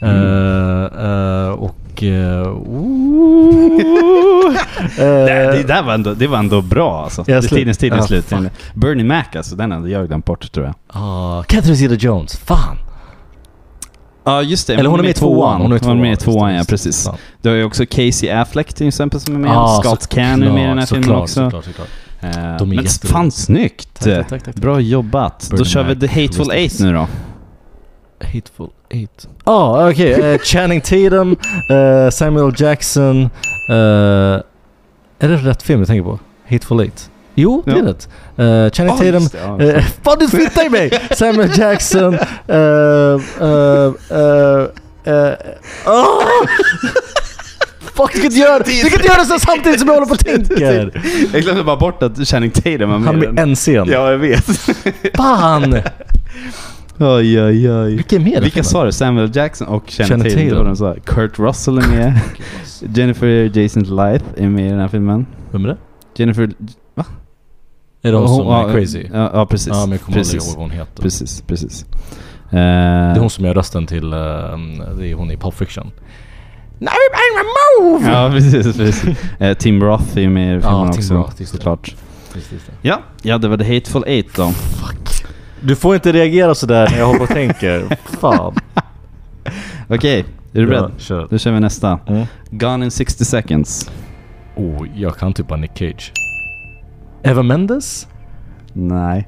Det var ändå bra alltså. Tiden slut. Bernie Mac alltså, den hade jag glömt bort tror jag. Catherine Zeta-Jones, fan. Ja, just det. Eller hon är med i tvåan. Hon är med i tvåan, ja, precis. Ja. Du har ju också Casey Affleck till exempel som är med. Scott Caan är med i den här filmen också. Såklart. Men fan snyggt. Tack. Bra jobbat. Då kör vi The Hateful Eight nu då. Hateful Eight. Okej. Channing Tatum, Samuel Jackson. Är det rätt film jag tänker på? Hateful Eight. Jo, det är rätt. Channing Tatum. Fan, du fittar i mig! Samuel Jackson. Fuck, du kan inte göra det så samtidigt som jag håller på och tänker. Jag glömde bara bort att Channing Tatum var med. Han med en scen. Ja, jag vet. Fan! Oj. Vilka sa du? Samuel Jackson och Channing Tatum. De sa. Kurt Russell är med. Jennifer Jason Leigh är med i den här filmen. Vem är det? Jennifer... Va? Är de som är crazy? Ja, precis. Ja, men jag kommer aldrig ihåg vad hon heter. Precis. Det är hon som gör rösten till... det är hon i Pulp Fiction. Now I'm a move! Ja, precis. Tim Roth är med i filmen också. Tim Roth, såklart. Ja, det var The Hateful Eight då. Fuck. Du får inte reagera så där när jag håller på och tänker. Fan. Okej, är du beredd? Kör. Då kör vi nästa. Gone in 60 seconds. Jag kan typ bara Nick Cage. Eva Mendes? Nej.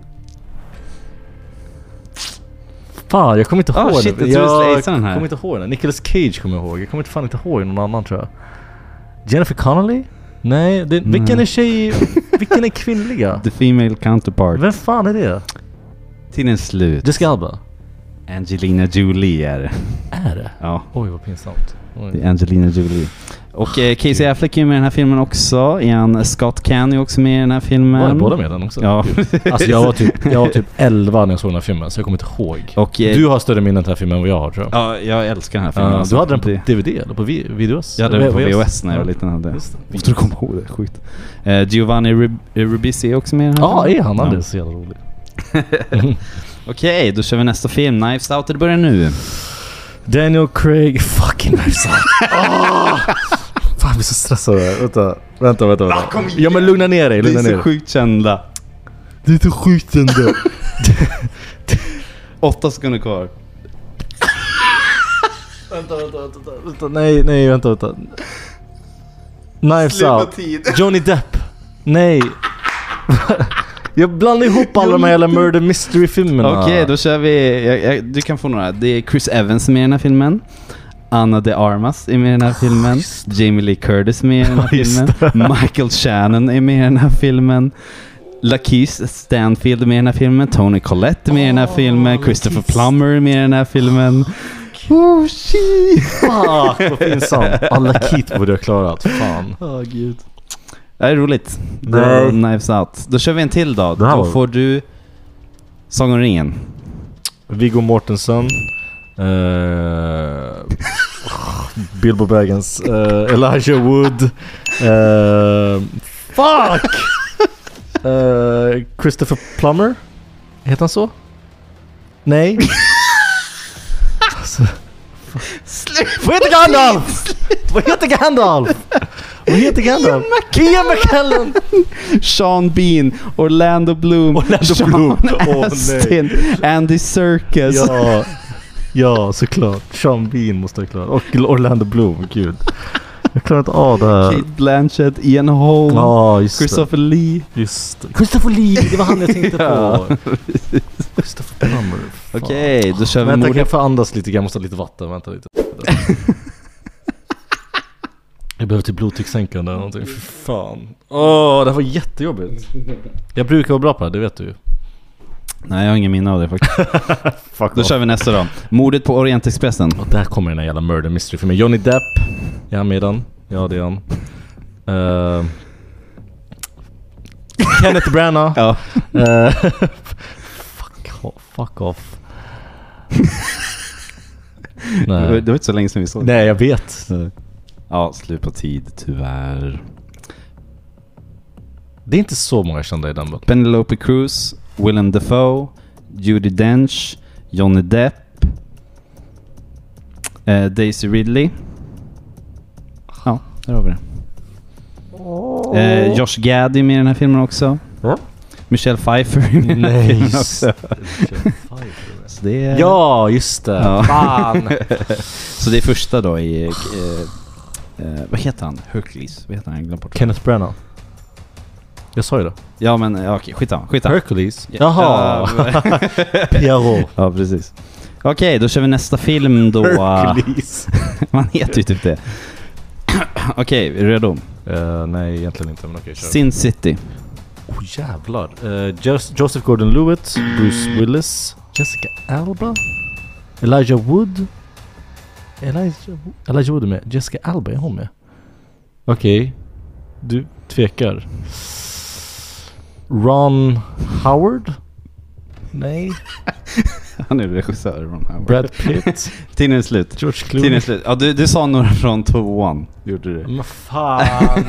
Fan, jag kommer inte ihåg shit, det. Jag kommer inte ihåg den. Nicolas Cage kommer jag ihåg. Jag kommer inte ihåg någon annan, tror jag. Jennifer Connelly? Nej, vilken är tjej? Vilken är kvinnliga? The female counterpart. Vem fan är det? Tiden slut. Jessica Alba? Angelina Jolie är det. Är det? Ja. Oj, vad pinsamt. Det är Angelina Jolie. Och Casey Affleck är med i den här filmen också. Scott Caan är också med i den här filmen. Var jag båda med den också? Ja. Alltså jag var typ 11 när jag såg den här filmen, så jag kommer inte ihåg. Och du har större minnen till den här filmen än vad jag har, tror jag. Ja, jag älskar den här filmen. Du hade den på DVD eller på VHS? Jag hade den på VHS när jag var liten. Måste du komma ihåg det? Sjukt. Giovanni Ribisi är också med i den här filmen. Ja, är han? Han är så jävla rolig. Okej, då kör vi nästa film. Knives Out, det börjar nu. Daniel Craig, fucking Knives Out. Fan, jag blir så stressad där. Vänta. Ja, men lugna ner dig. Det är så sjukt kända. Det är så sjukt kända. 8 sekunder kvar. Vänta. Nej, vänta. Knives Out. Johnny Depp. Nej. Jag blandar ihop alla de här jävla murder mystery-filmerna. Okej, då kör vi... Du kan få några. Det är Chris Evans med i den här filmen. Anna de Armas är med i den här filmen. Jamie Lee Curtis är med i den här filmen. Michael Shannon är med i den här filmen. Lakeith Stanfield är med i den här filmen. Toni Collette är med i den här filmen. Christopher Plummer är med i den här filmen. Oh shit! Fuck, vad pinsamt. Alla Lakeith borde jag klarat. Fan. Gud. Det är roligt. Nej. Knives Out. Då kör vi en till då. Då får du Sagan om ringen. Viggo Mortensen. Bilbo Baggins. Elijah Wood. Fuck! Christopher Plummer. Heter han så? Nej. Alltså, vad heter Gandalf? Ian McKellen. Sean Bean. Orlando Bloom. Astin. Andy Serkis. Ja, såklart. Sean Bean måste jag klara. Och Orlando Bloom, gud. Jag klarar inte av det här. Kate Blanchett, Ian Holm, Christopher Lee. Christopher Lee, det var han jag tänkte på. Christopher Plummer. Okej, då kör vi Vänta, kan jag få andas lite? Jag måste ha lite vatten. Vänta lite. Jag behöver till blodtryckssänkande eller någonting. För fan. Det här var jättejobbigt. Jag brukar vara bra på det vet du ju. Nej, jag har ingen minne av det faktiskt. Då kör vi nästa då. Mordet på Orientexpressen. Och där kommer den här jävla murder mystery för mig. Johnny Depp. Är han med den? Ja, det är han. Kenneth Branagh. Ja. Fuck off. Nej. Det var inte så länge sedan vi såg. Nej, jag vet. Ja, slut på tid, tyvärr. Det är inte så många kända i den. Penelope Cruz, Willem Dafoe, Judi Dench, Johnny Depp, Daisy Ridley. Ja, där har vi det. Josh Gad är med i den här filmen också. Michelle Pfeiffer är med i den här filmen också. Så det är... Ja, just det. Ja. Fan. Så det är första då i... vad heter han? Hercules. Vad heter han? Jag glömde bort. Kenneth Branagh. Jag sa ju det. Ja, men okej, skit. Hercules. Ja. Jaha. Pierrot. Ja, precis. Okej, då kör vi nästa film då. Hercules. Man heter ju typ det. Okej, är du redo? Nej, egentligen inte, men okej, kör. Sin City. Jävlar. Joseph Gordon-Levitt, Bruce Willis, Jessica Alba, Elijah Wood är med. Jessica Alba är hon med. Okej. Du tvekar. Ron Howard? Nej. Han är regissör, Ron Howard. Brad Pitt? Tiden är slut. George Clooney? Tiden är slut. Ja, du sa några från 2-1. Gjorde du? Men fan.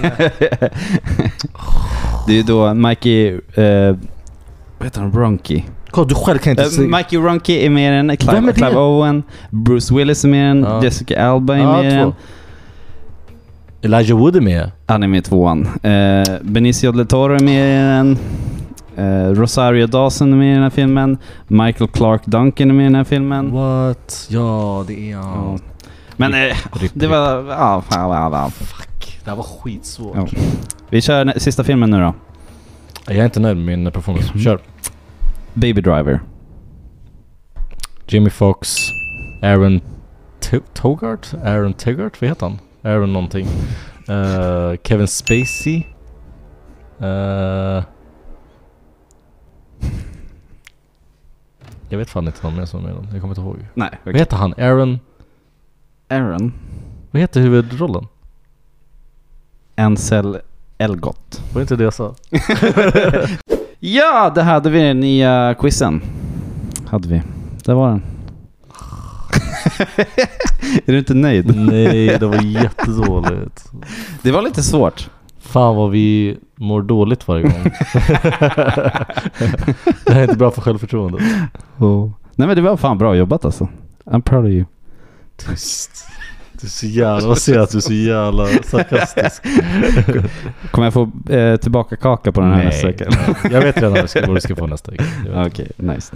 Det är då Mikey... vad heter han? Ronke. Kolla, du själv kan inte se. Mikey Ronke är med i den. Vem är Clive det? Owen. Bruce Willis är med i den. Ja. Jessica Alba är med i den. Elijah Wood är med. Han är med i 2-1. Benicio del Toro är med i den. Rosario Dawson är med i den här filmen. Michael Clark Duncan är med i den här filmen. What? Ja, det är han. Ja. Men det var... Ja. Fuck, det här var skitsvårt. Ja. Vi kör sista filmen nu då. Jag är inte nöjd med min performance. Kör. Baby Driver. Jamie Foxx, Aaron Taggart? Aaron Taggart? Vad heter han? Aaron någonting. Kevin Spacey. Jag vet fan inte någon mer som är med. Jag kommer inte ihåg. Nej. Vad heter han? Aaron? Vad heter huvudrollen? Ansel Elgott. Var inte det jag sa? Ja, det hade vi den nya quizen. Hade vi. Där var den. Är du inte nöjd? Nej, det var jättedåligt. Det var lite svårt. Fan vad vi mår dåligt varje gång. Det här är inte bra för självförtroende. Nej, men det var fan bra jobbat alltså. I'm proud of you. Tyst. Du är så jävla... Vad säger att du är så jävla sarkastisk. Kommer jag få tillbaka kaka på den här nästa vecka? Jag vet redan vad du ska få nästa vecka. Okej, nice.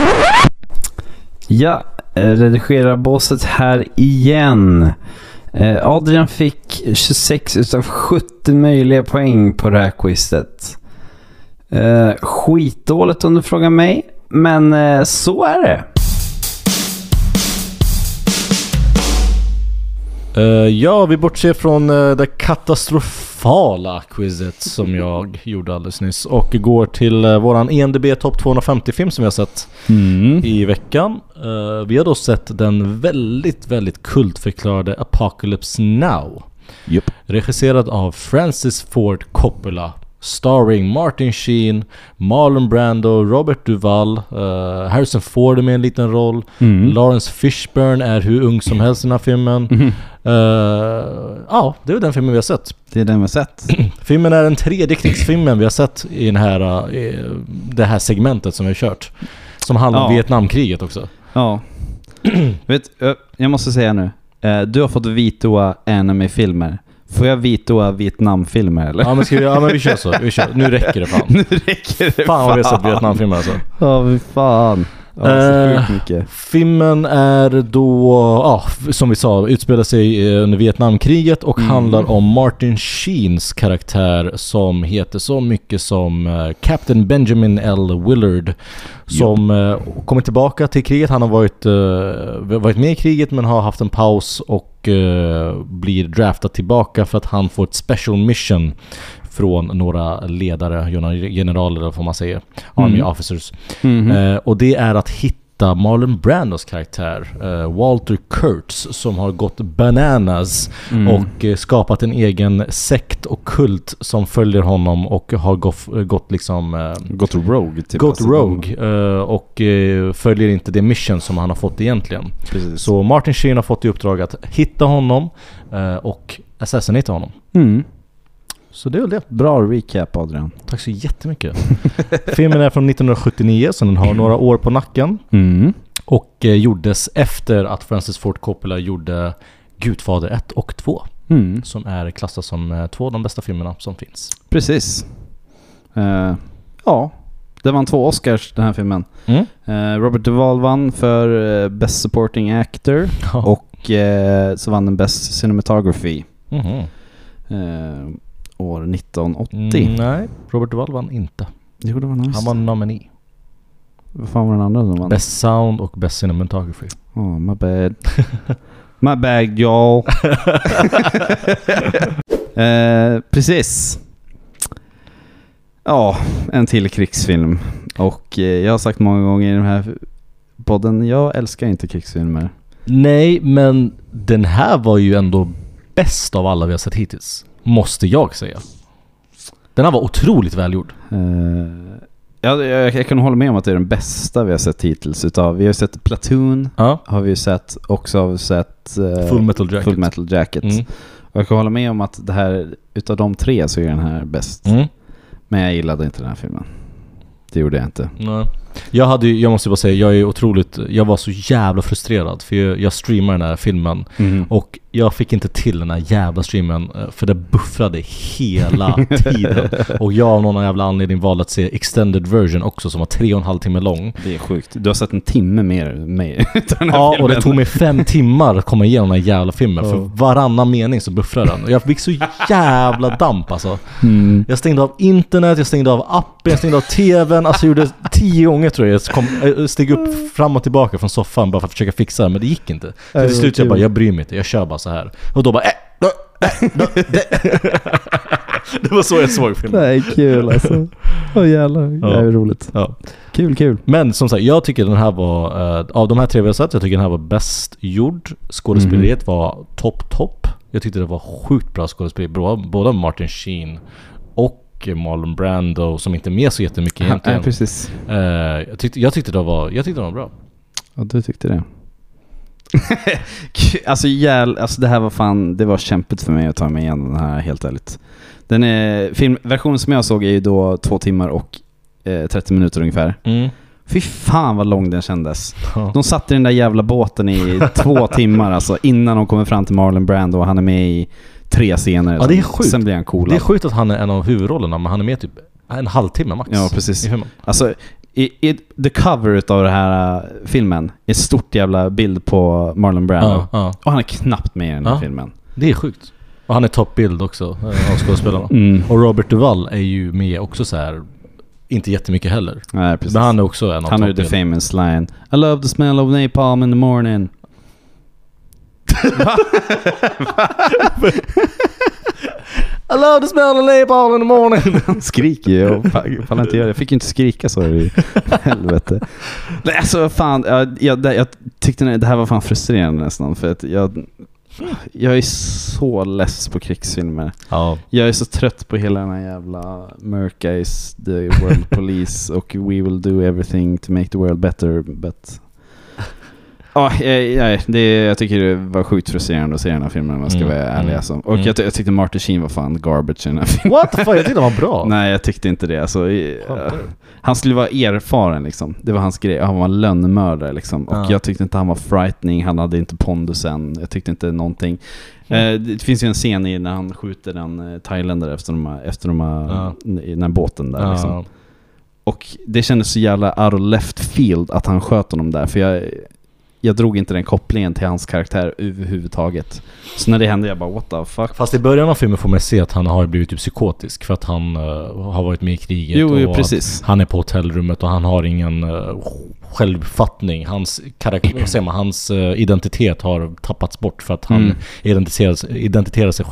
Ja, redigera båset här igen. Adrian fick 26 utav 70 möjliga poäng på det här quizet. Skitdåligt om du frågar mig, men så är det. Ja, vi bortser från det katastrofala quizet som jag gjorde alldeles nyss och går till våran IMDb Top 250-film som vi har sett i veckan. Vi har då sett den väldigt, väldigt kultförklarade Apocalypse Now. Yep. Regisserad av Francis Ford Coppola. Starring Martin Sheen, Marlon Brando, Robert Duvall, Harrison Ford är med en liten roll. Lawrence Fishburne är hur ung som helst i den här filmen. Ja, det är den filmen vi har sett. Det är den vi har sett. Filmen är den tredje krigsfilmen vi har sett i den här, det här segmentet som vi har kört. Som handlar om Vietnamkriget också. Ja. Jag måste säga nu. Du har fått vitoa anime-filmer. Får jag vitoa Vietnamfilmer eller? Ja, men vi kör så. Nu räcker det fan. Nu räcker det fan. Har vi sett Vietnamfilmer alltså. Ja, fan. Så mycket. Filmen är då, som vi sa, utspelar sig under Vietnamkriget och handlar om Martin Sheens karaktär som heter så mycket som Captain Benjamin L. Willard som kommer tillbaka till kriget. Han har varit med i kriget men har haft en paus och blir draftad tillbaka för att han får ett special mission från några ledare, generaler får man säga, Army officers. Och det är att hitta Marlon Brandos karaktär, Walter Kurtz, som har gått bananas och skapat en egen sekt och kult som följer honom och har gått liksom... gått rogue. Typ, gått rogue och följer inte det mission som han har fått egentligen. Precis. Så Martin Sheen har fått i uppdrag att hitta honom och assassinata honom. Så det är väl det. Bra recap, Adrian. Tack så jättemycket. Filmen är från 1979 så den har några år på nacken. Och gjordes efter att Francis Ford Coppola gjorde Gudfader 1 och 2. Som är klassade som två av de bästa filmerna som finns. Precis. Ja, Det vann 2 Oscars den här filmen. Robert Duvall vann för Best Supporting Actor och så vann den Best Cinematography år 1980. Nej, Robert Duvall vann inte. Jo, det var nice. Han var nominee. Vad fan var den andra som vann? Best Sound och Best Cinematography. Oh, my bad. My bad, y'all. Precis. Ja, en till krigsfilm. Och jag har sagt många gånger i den här podden, jag älskar inte krigsfilmer. Nej, men den här var ju ändå bäst av alla vi har sett hittills. Måste jag säga. Den här var otroligt välgjord. Jag kan hålla med om att det är den bästa vi har sett hittills. Vi har sett Platoon, har vi sett, också har vi sett Full Metal Jacket. Och jag kan hålla med om att det här, utav de 3 så är den här bäst. Men jag gillade inte den här filmen. Det gjorde jag inte. Nej. Jag måste bara säga, jag var så jävla frustrerad för jag streamade den här filmen och jag fick inte till den här jävla streamen för det buffrade hela tiden. Och jag av någon jävla anledning valde att se extended version också som var 3,5 timmar lång. Det är sjukt. Du har sett en timme mer utan ja, filmen. Och det tog mig 5 timmar att komma igenom den här jävla filmen. För varannan mening så buffrade den. Och jag fick så jävla damp alltså. Jag stängde av internet, jag stängde av appen, jag stängde av tvn. Alltså jag gjorde 10 gånger tror jag. Jag steg upp fram och tillbaka från soffan bara för att försöka fixa det. Men det gick inte. Så till slut jag bryr mig inte. Jag kör bara så här. Och då bara det var så jag såg filmen. Det är kul alltså. Jävlar, det är roligt. Ja. Kul. Men som sagt, jag tycker den här var av de här 3 vi har sett, jag tycker den här var bäst gjord. Skådespeleriet var topp. Jag tyckte det var sjukt bra skådespel. Både Martin Sheen och Marlon Brando som inte är med så jättemycket egentligen. Ja, precis. Jag tyckte det var bra. Ja, du tyckte det. alltså det här var fan, det var kämpigt för mig att ta mig igen den här, helt ärligt. Den filmversionen som jag såg är ju då 2 timmar och 30 minuter ungefär. Fy fan vad lång den kändes. De satt i den där jävla båten i 2 timmar alltså, innan de kommer fram till Marlon Brando och han är med i 3 scener. Ja, det är sjukt. Sen blir han cool. Det är sjukt att han är en av huvudrollerna, men han är med typ en halvtimme max. Ja, precis. Alltså i the cover av den här filmen är ett stort jävla bild på Marlon Brando. Och han är knappt med i den här filmen. Det är sjukt. Och han är toppbild också av skådespelarna. Och Robert Duvall är ju med också så här, inte jättemycket heller. Nej, precis. Men han är också en av han har ju the famous line I love the smell of napalm in the morning. I love the smell of napalm in the morning. Han skriker ju och fan inte göra. Jag fick inte skrika så i helvete. Nej, alltså fan jag tyckte det här var fan frustrerande nästan för att jag är så less på krigsfilmer. Ja. Jag är så trött på hela den här jävla America is the world police och we will do everything to make the world better, but jag tycker det var sjukt frustrerande att se den här filmen om man ska vara ärlig alltså. Och jag tyckte Martin Sheen var fan garbage i den här filmen. What the fuck? Jag tyckte han var bra. Nej, jag tyckte inte det alltså, han skulle vara erfaren liksom. Det var hans grej. Han var lönnmördare liksom. Och jag tyckte inte han var frightening. Han hade inte pondusen. Jag tyckte inte någonting. Det finns ju en scen i när han skjuter den thailändare efter i den här båten där liksom. Och det kändes så jävla out of left field att han sköt honom där. För jag drog inte den kopplingen till hans karaktär överhuvudtaget. Så när det hände jag bara, what the fuck? Fast i början av filmen får man se att han har blivit typ psykotisk för att han har varit med i kriget. Jo, precis. Han är på hotellrummet och han har ingen självfattning. Hans karaktär, hans identitet har tappats bort för att han identifierar sig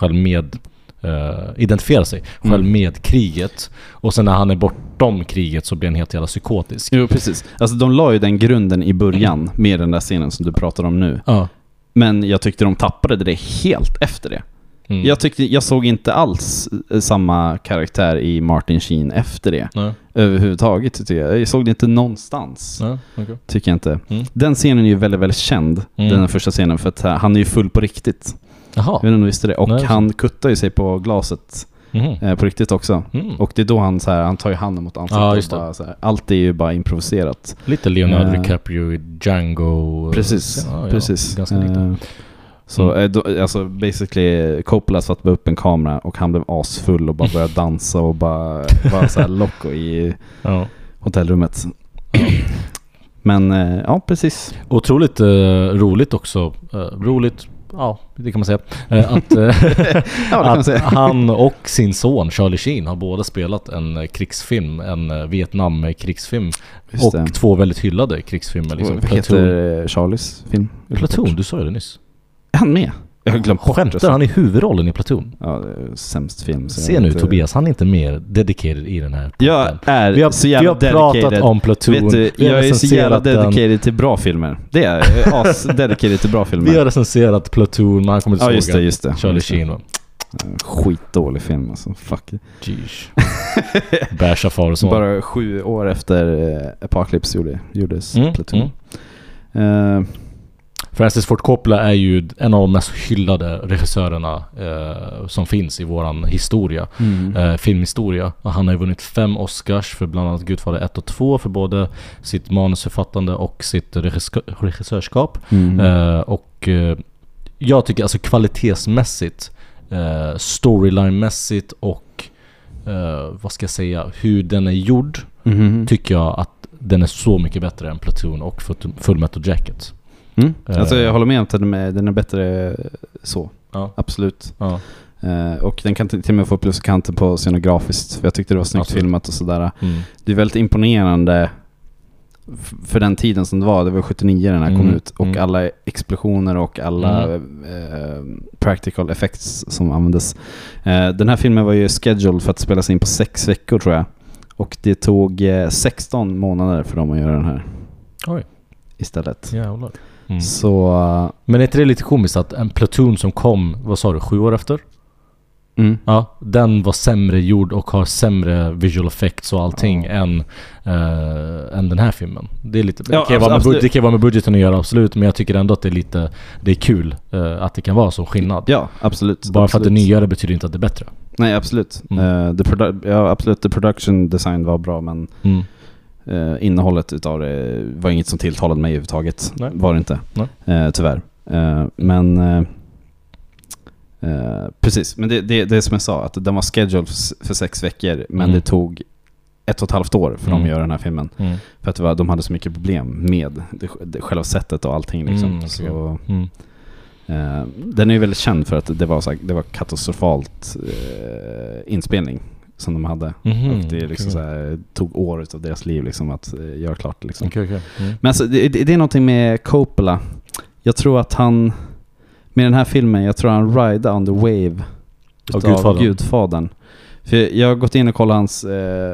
själv med kriget. Och sen när han är bortom kriget så blir han helt jävla psykotisk. Jo, precis. Alltså de la ju den grunden i början med den där scenen som du pratar om nu. Men jag tyckte de tappade det helt efter det. Jag såg inte alls samma karaktär i Martin Sheen efter det. Överhuvudtaget tycker jag. Jag såg det inte någonstans. Tycker jag inte. Den scenen är ju väldigt, väldigt känd. Den första scenen för att han är ju full på riktigt. Jaha. Jag vet inte om du visste det. Och han kuttar ju sig på glaset på riktigt också. Och det är då han tar ju handen mot ansiktet. Bara, så här, allt är ju bara improviserat. Lite Leonardo DiCaprio i Django. Precis, precis. Ganska lite. Så alltså basically Coppola satt upp en kamera och han blev asfull och bara började dansa och bara så här loco i. hotellrummet. Men ja, precis. Otroligt roligt också. Roligt, ja, det kan man säga. Att han och sin son Charlie Sheen har båda spelat en krigsfilm, en Vietnam-krigsfilm. Just och det. 2 väldigt hyllade krigsfilmer. Liksom. Vad heter Charlies film? Platoon, du sa ju det nyss. Är han med? Jag har glömt bort. Skämtar han i huvudrollen i Platoon? Ja, det är sämst film. Se nu Tobias, han är inte mer dedicated i den här podden. Jag är vi har, så jävla vi har pratat om Platoon. Vet du, jag är så jävla dedicated till bra filmer. Det är dedicated till bra filmer. Vi har recenserat Platoon, men han kommer inte ihåg just det. Charlie Sheen, va? Skitdålig film alltså. Fuck. Jeez. Bärsha Farsson. Bara 7 år efter Apocalypse gjordes Platoon. Francis Ford Coppola är ju en av de mest hyllade regissörerna som finns i våran historia, filmhistoria. Och han har ju vunnit 5 Oscars för bland annat Gudfadern 1 och 2 för både sitt manusförfattande och sitt regissörskap. Och jag tycker alltså kvalitetsmässigt, storyline-mässigt och vad ska jag säga, hur den är gjord, tycker jag att den är så mycket bättre än Platoon och Full Metal Jacket. Alltså jag håller med om att den är bättre så. Ja. Absolut. Ja. Och den kan till och med få plus och kanten på scenografiskt. För jag tyckte det var snyggt filmat och sådär. Det är väldigt imponerande för den tiden som det var 79 när den kom ut. Och alla explosioner och alla practical effects som användes. Den här filmen var ju scheduled för att spelas in på 6 veckor tror jag. Och det tog 16 månader för dem att göra den här. Oj. Istället. Jävlar. Så, men är inte det lite komiskt att en Platoon som kom, vad sa du, 7 år efter? Ja, den var sämre gjord och har sämre visual effects och allting än den här filmen. Det är lite, det kan vara med budgeten att göra, absolut, men jag tycker ändå att det är kul att det kan vara så skillnad. Ja, absolut. Bara för att det nyare betyder inte att det är bättre. Nej, absolut. Absolut, the production design var bra, men innehållet utav det var inget som tilltalade mig överhuvudtaget. Nej. Var det inte. Tyvärr. Men precis. Men det är som jag sa, att den var scheduled för 6 veckor, men det tog 1,5 år för dem att göra den här filmen. För att de hade så mycket problem med själva sättet och allting liksom. Så den är ju väldigt känd för att det var katastrofalt inspelning som de hade. Och det liksom så här, tog år av deras liv liksom, att göra klart liksom. Men alltså, det är någonting med Coppola. Jag tror att han med den här filmen, jag tror han ride on the wave av Gudfadern. För jag har gått in och kollat hans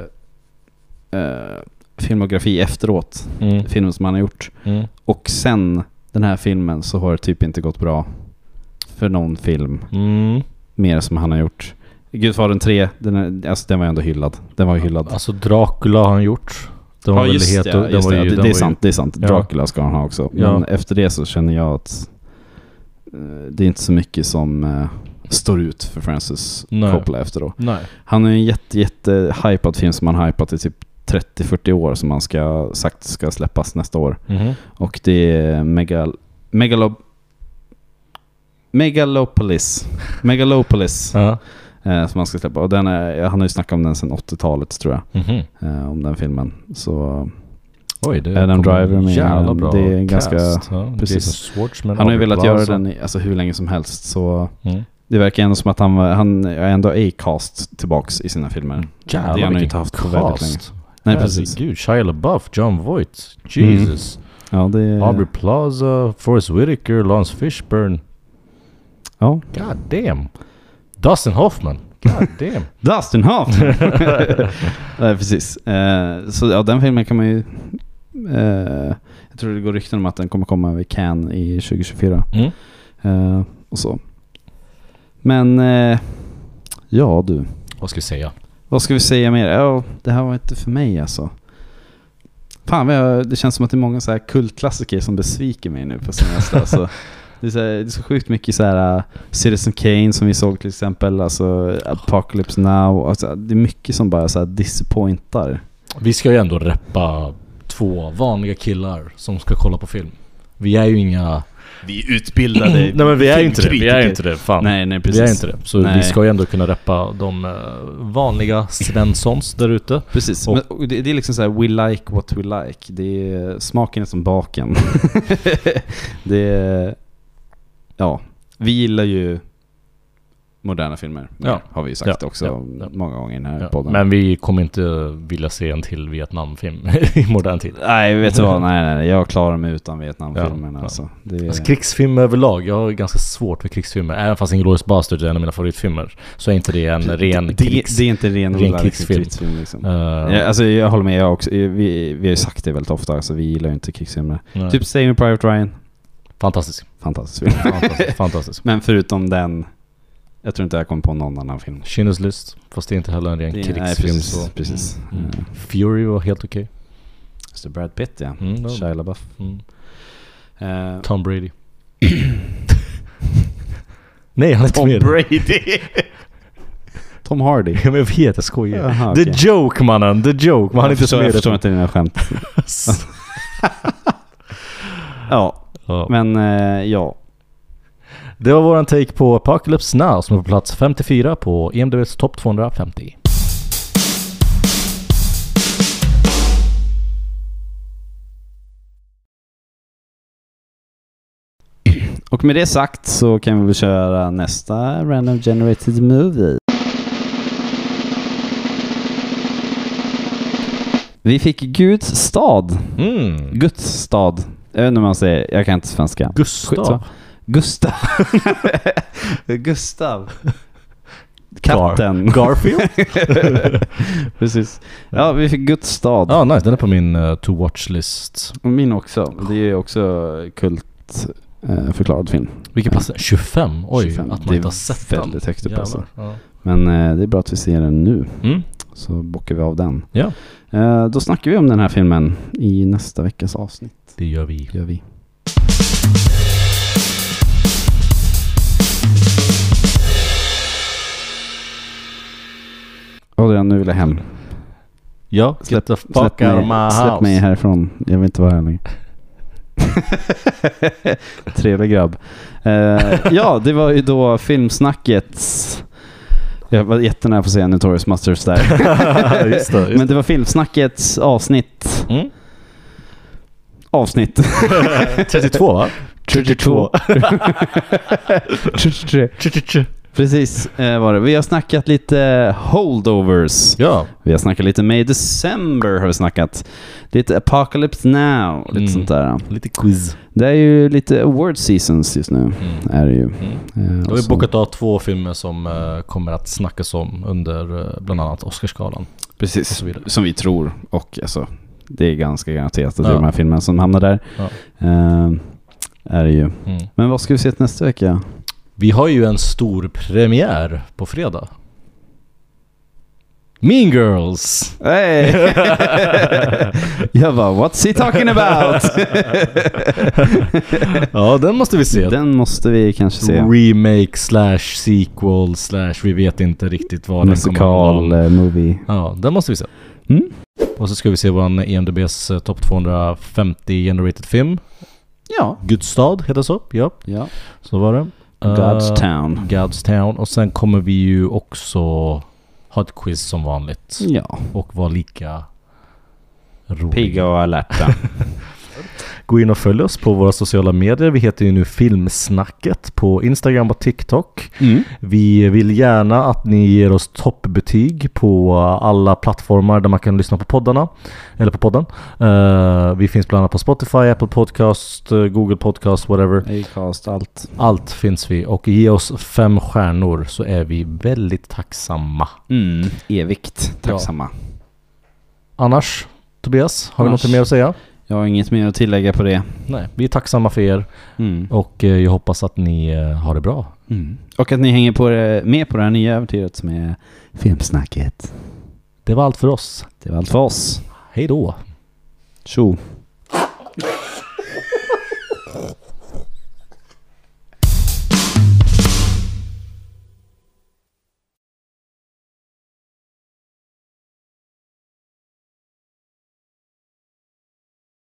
filmografi efteråt. Filmen som han har gjort. Och sen den här filmen så har det typ inte gått bra för någon film mer som han har gjort. Gudfadern 3, den var ändå hyllad. Den var ju hyllad. Alltså Dracula har han gjort. Det är sant. Dracula ska han ha också. Men efter det så känner jag att det är inte så mycket som står ut för Francis Coppola efter då. Nej. Han är en jätte hypad film som han hypat i typ 30-40 år som man ska släppas nästa år. Och det är Megalopolis som man ska släppa. Och han har ju snackat om den sedan 80-talet tror jag. Om den filmen. Så Adam Driver med jävla bra. Det är ganska precis. Han har ju velat göra den alltså hur länge som helst, så det verkar ändå som att han är ändå A-cast tillbaks i sina filmer. Jävlar, det har han ju inte haft på väldigt länge. Nej, precis. Gud, Shia LaBeouf, John Voight, Jesus. Ja, det är Aubrey Plaza, Forrest Whitaker, Lawrence Fishburne. Ja. God damn. Dustin Hoffman. God damn. Dustin Hoffman. Nej, precis. Så ja, den filmen kan man ju jag tror det går rykten om att den kommer komma vid Cannes i 2024. Och så. Men ja du. Vad ska vi säga? Vad ska vi säga mer? Ja, det här var inte för mig alltså. Fan, det känns som att det är många så här kultklassiker som besviker mig nu på senaste. Alltså, det är så sjukt mycket så här Citizen Kane som vi såg till exempel, alltså Apocalypse Now, alltså, det är mycket som bara så här disappointar. Vi ska ju ändå reppa 2 vanliga killar som ska kolla på film. Vi är ju inga Vi är utbildade. Nej, men vi är inte det. Fan. Nej, precis. Vi är inte det. Så vi ska ju ändå kunna rappa de vanliga Svenssons där ute. Precis. Men det är liksom så här, we like what we like. Det är smaken är som baken. Det är, ja, vi gillar ju moderna filmer. Ja. Har vi ju sagt också många gånger i den här podden. Men vi kommer inte vilja se en till Vietnamfilm i modern tid. Nej, vet du vad? Nej. Jag klarar mig utan Vietnamfilmerna. Ja. Alltså. Alltså, krigsfilmer överlag, jag har ganska svårt för krigsfilmer. Även fast Inglourious Basterds är en av mina favoritfilmer, så är inte det en ren det är inte ren krigsfilm liksom. Alltså, jag håller med, jag också. Vi har ju sagt det väldigt ofta, alltså, vi gillar ju inte krigsfilmer. Typ Saving Private Ryan. Fantastisk film. Fantastisk. Men förutom den, jag tror inte jag kommer på någon annan film. Schindler's List, fast det är inte heller en ren krigsfilm. Nej, precis. Fury var helt okej. Så Brad Pitt, ja. Shia LaBeouf. Tom Brady. Nej, han är inte med. Tom Brady. Tom Hardy. Ja, men jag vet, jag skojar. Aha, The joke, mannen. The joke. Men han är inte så med. Jag förstår inte dina skämt. Ja. Men ja. Det var våran take på Apocalypse Now, som är på plats 54 på IMDb's topp 250. Och med det sagt så kan vi väl köra nästa Random Generated Movie. Vi fick Guds stad. Guds stad. Jag vet inte om man säger, jag kan inte svenska. Gustav. Gustav. Katten. Garfield. Precis. Ja, vi fick Guds stad. Ja, nice. Den är på min to-watch-list. Och min också. Det är också kult förklarad film. Vilket passar? 25? Oj, 25. att man inte har sett den. Väldigt högt upp alltså. Ja. Men det är bra att vi ser den nu. Så bockar vi av den. Ja. Då snackar vi om den här filmen i nästa veckas avsnitt. Det gör vi. Adrian, nu vill jag hem. Ja, släpp mig härifrån. Jag vill inte vara här längre. Trevlig grabb. Ja, det var ju då filmsnackets. Jag var jättenära på att säga Notorious Masters där. Just det. Men det var filmsnackets avsnitt. Avsnitt 32, va? 32. 33. Precis var det. Vi har snackat lite holdovers. Ja. Vi har snackat lite May December har vi snackat. Lite Apocalypse Now. Lite sånt där. Lite quiz. Det är ju lite award seasons just nu. Är det ju. Då har vi bokat av 2 filmer som kommer att snackas om under bland annat Oscarsgalan. Precis. Som vi tror. Och alltså, det är ganska garanterat att det är de här filmerna som hamnar där. Ja. Är det ju. Men vad ska vi se till nästa vecka? Vi har ju en stor premiär på fredag. Mean Girls. Hey. Jag bara, what's he talking about? Ja, den måste vi se. Den måste vi kanske se. Remake / sequel / vi vet inte riktigt vad musical den kommer movie. Ja, den måste vi se. Och så ska vi se vår IMDb's topp 250 generated film. Ja. Gudstad heter så. Ja. Så var det. God's Town. Och sen kommer vi ju också ha ett quiz som vanligt. Ja. Och vara lika rolig. Pigga och alerta. Gå in och följ oss på våra sociala medier. Vi heter ju nu Filmsnacket på Instagram och TikTok. Vi vill gärna att ni ger oss toppbetyg på alla plattformar där man kan lyssna på poddarna. Eller på podden. Vi finns bland annat på Spotify, Apple Podcast, Google Podcast, whatever. Acast, allt. Allt finns vi. Och ge oss 5 stjärnor så är vi väldigt tacksamma. Evigt tacksamma. Ja. Annars, Tobias, har vi något mer att säga? Jag har inget mer att tillägga på det. Nej, vi är tacksamma för er. Och jag hoppas att ni har det bra. Och att ni hänger på med på det här nya äventyret som är Filmsnacket. Det var allt för oss. Det var allt för oss. Hej då. Tjo.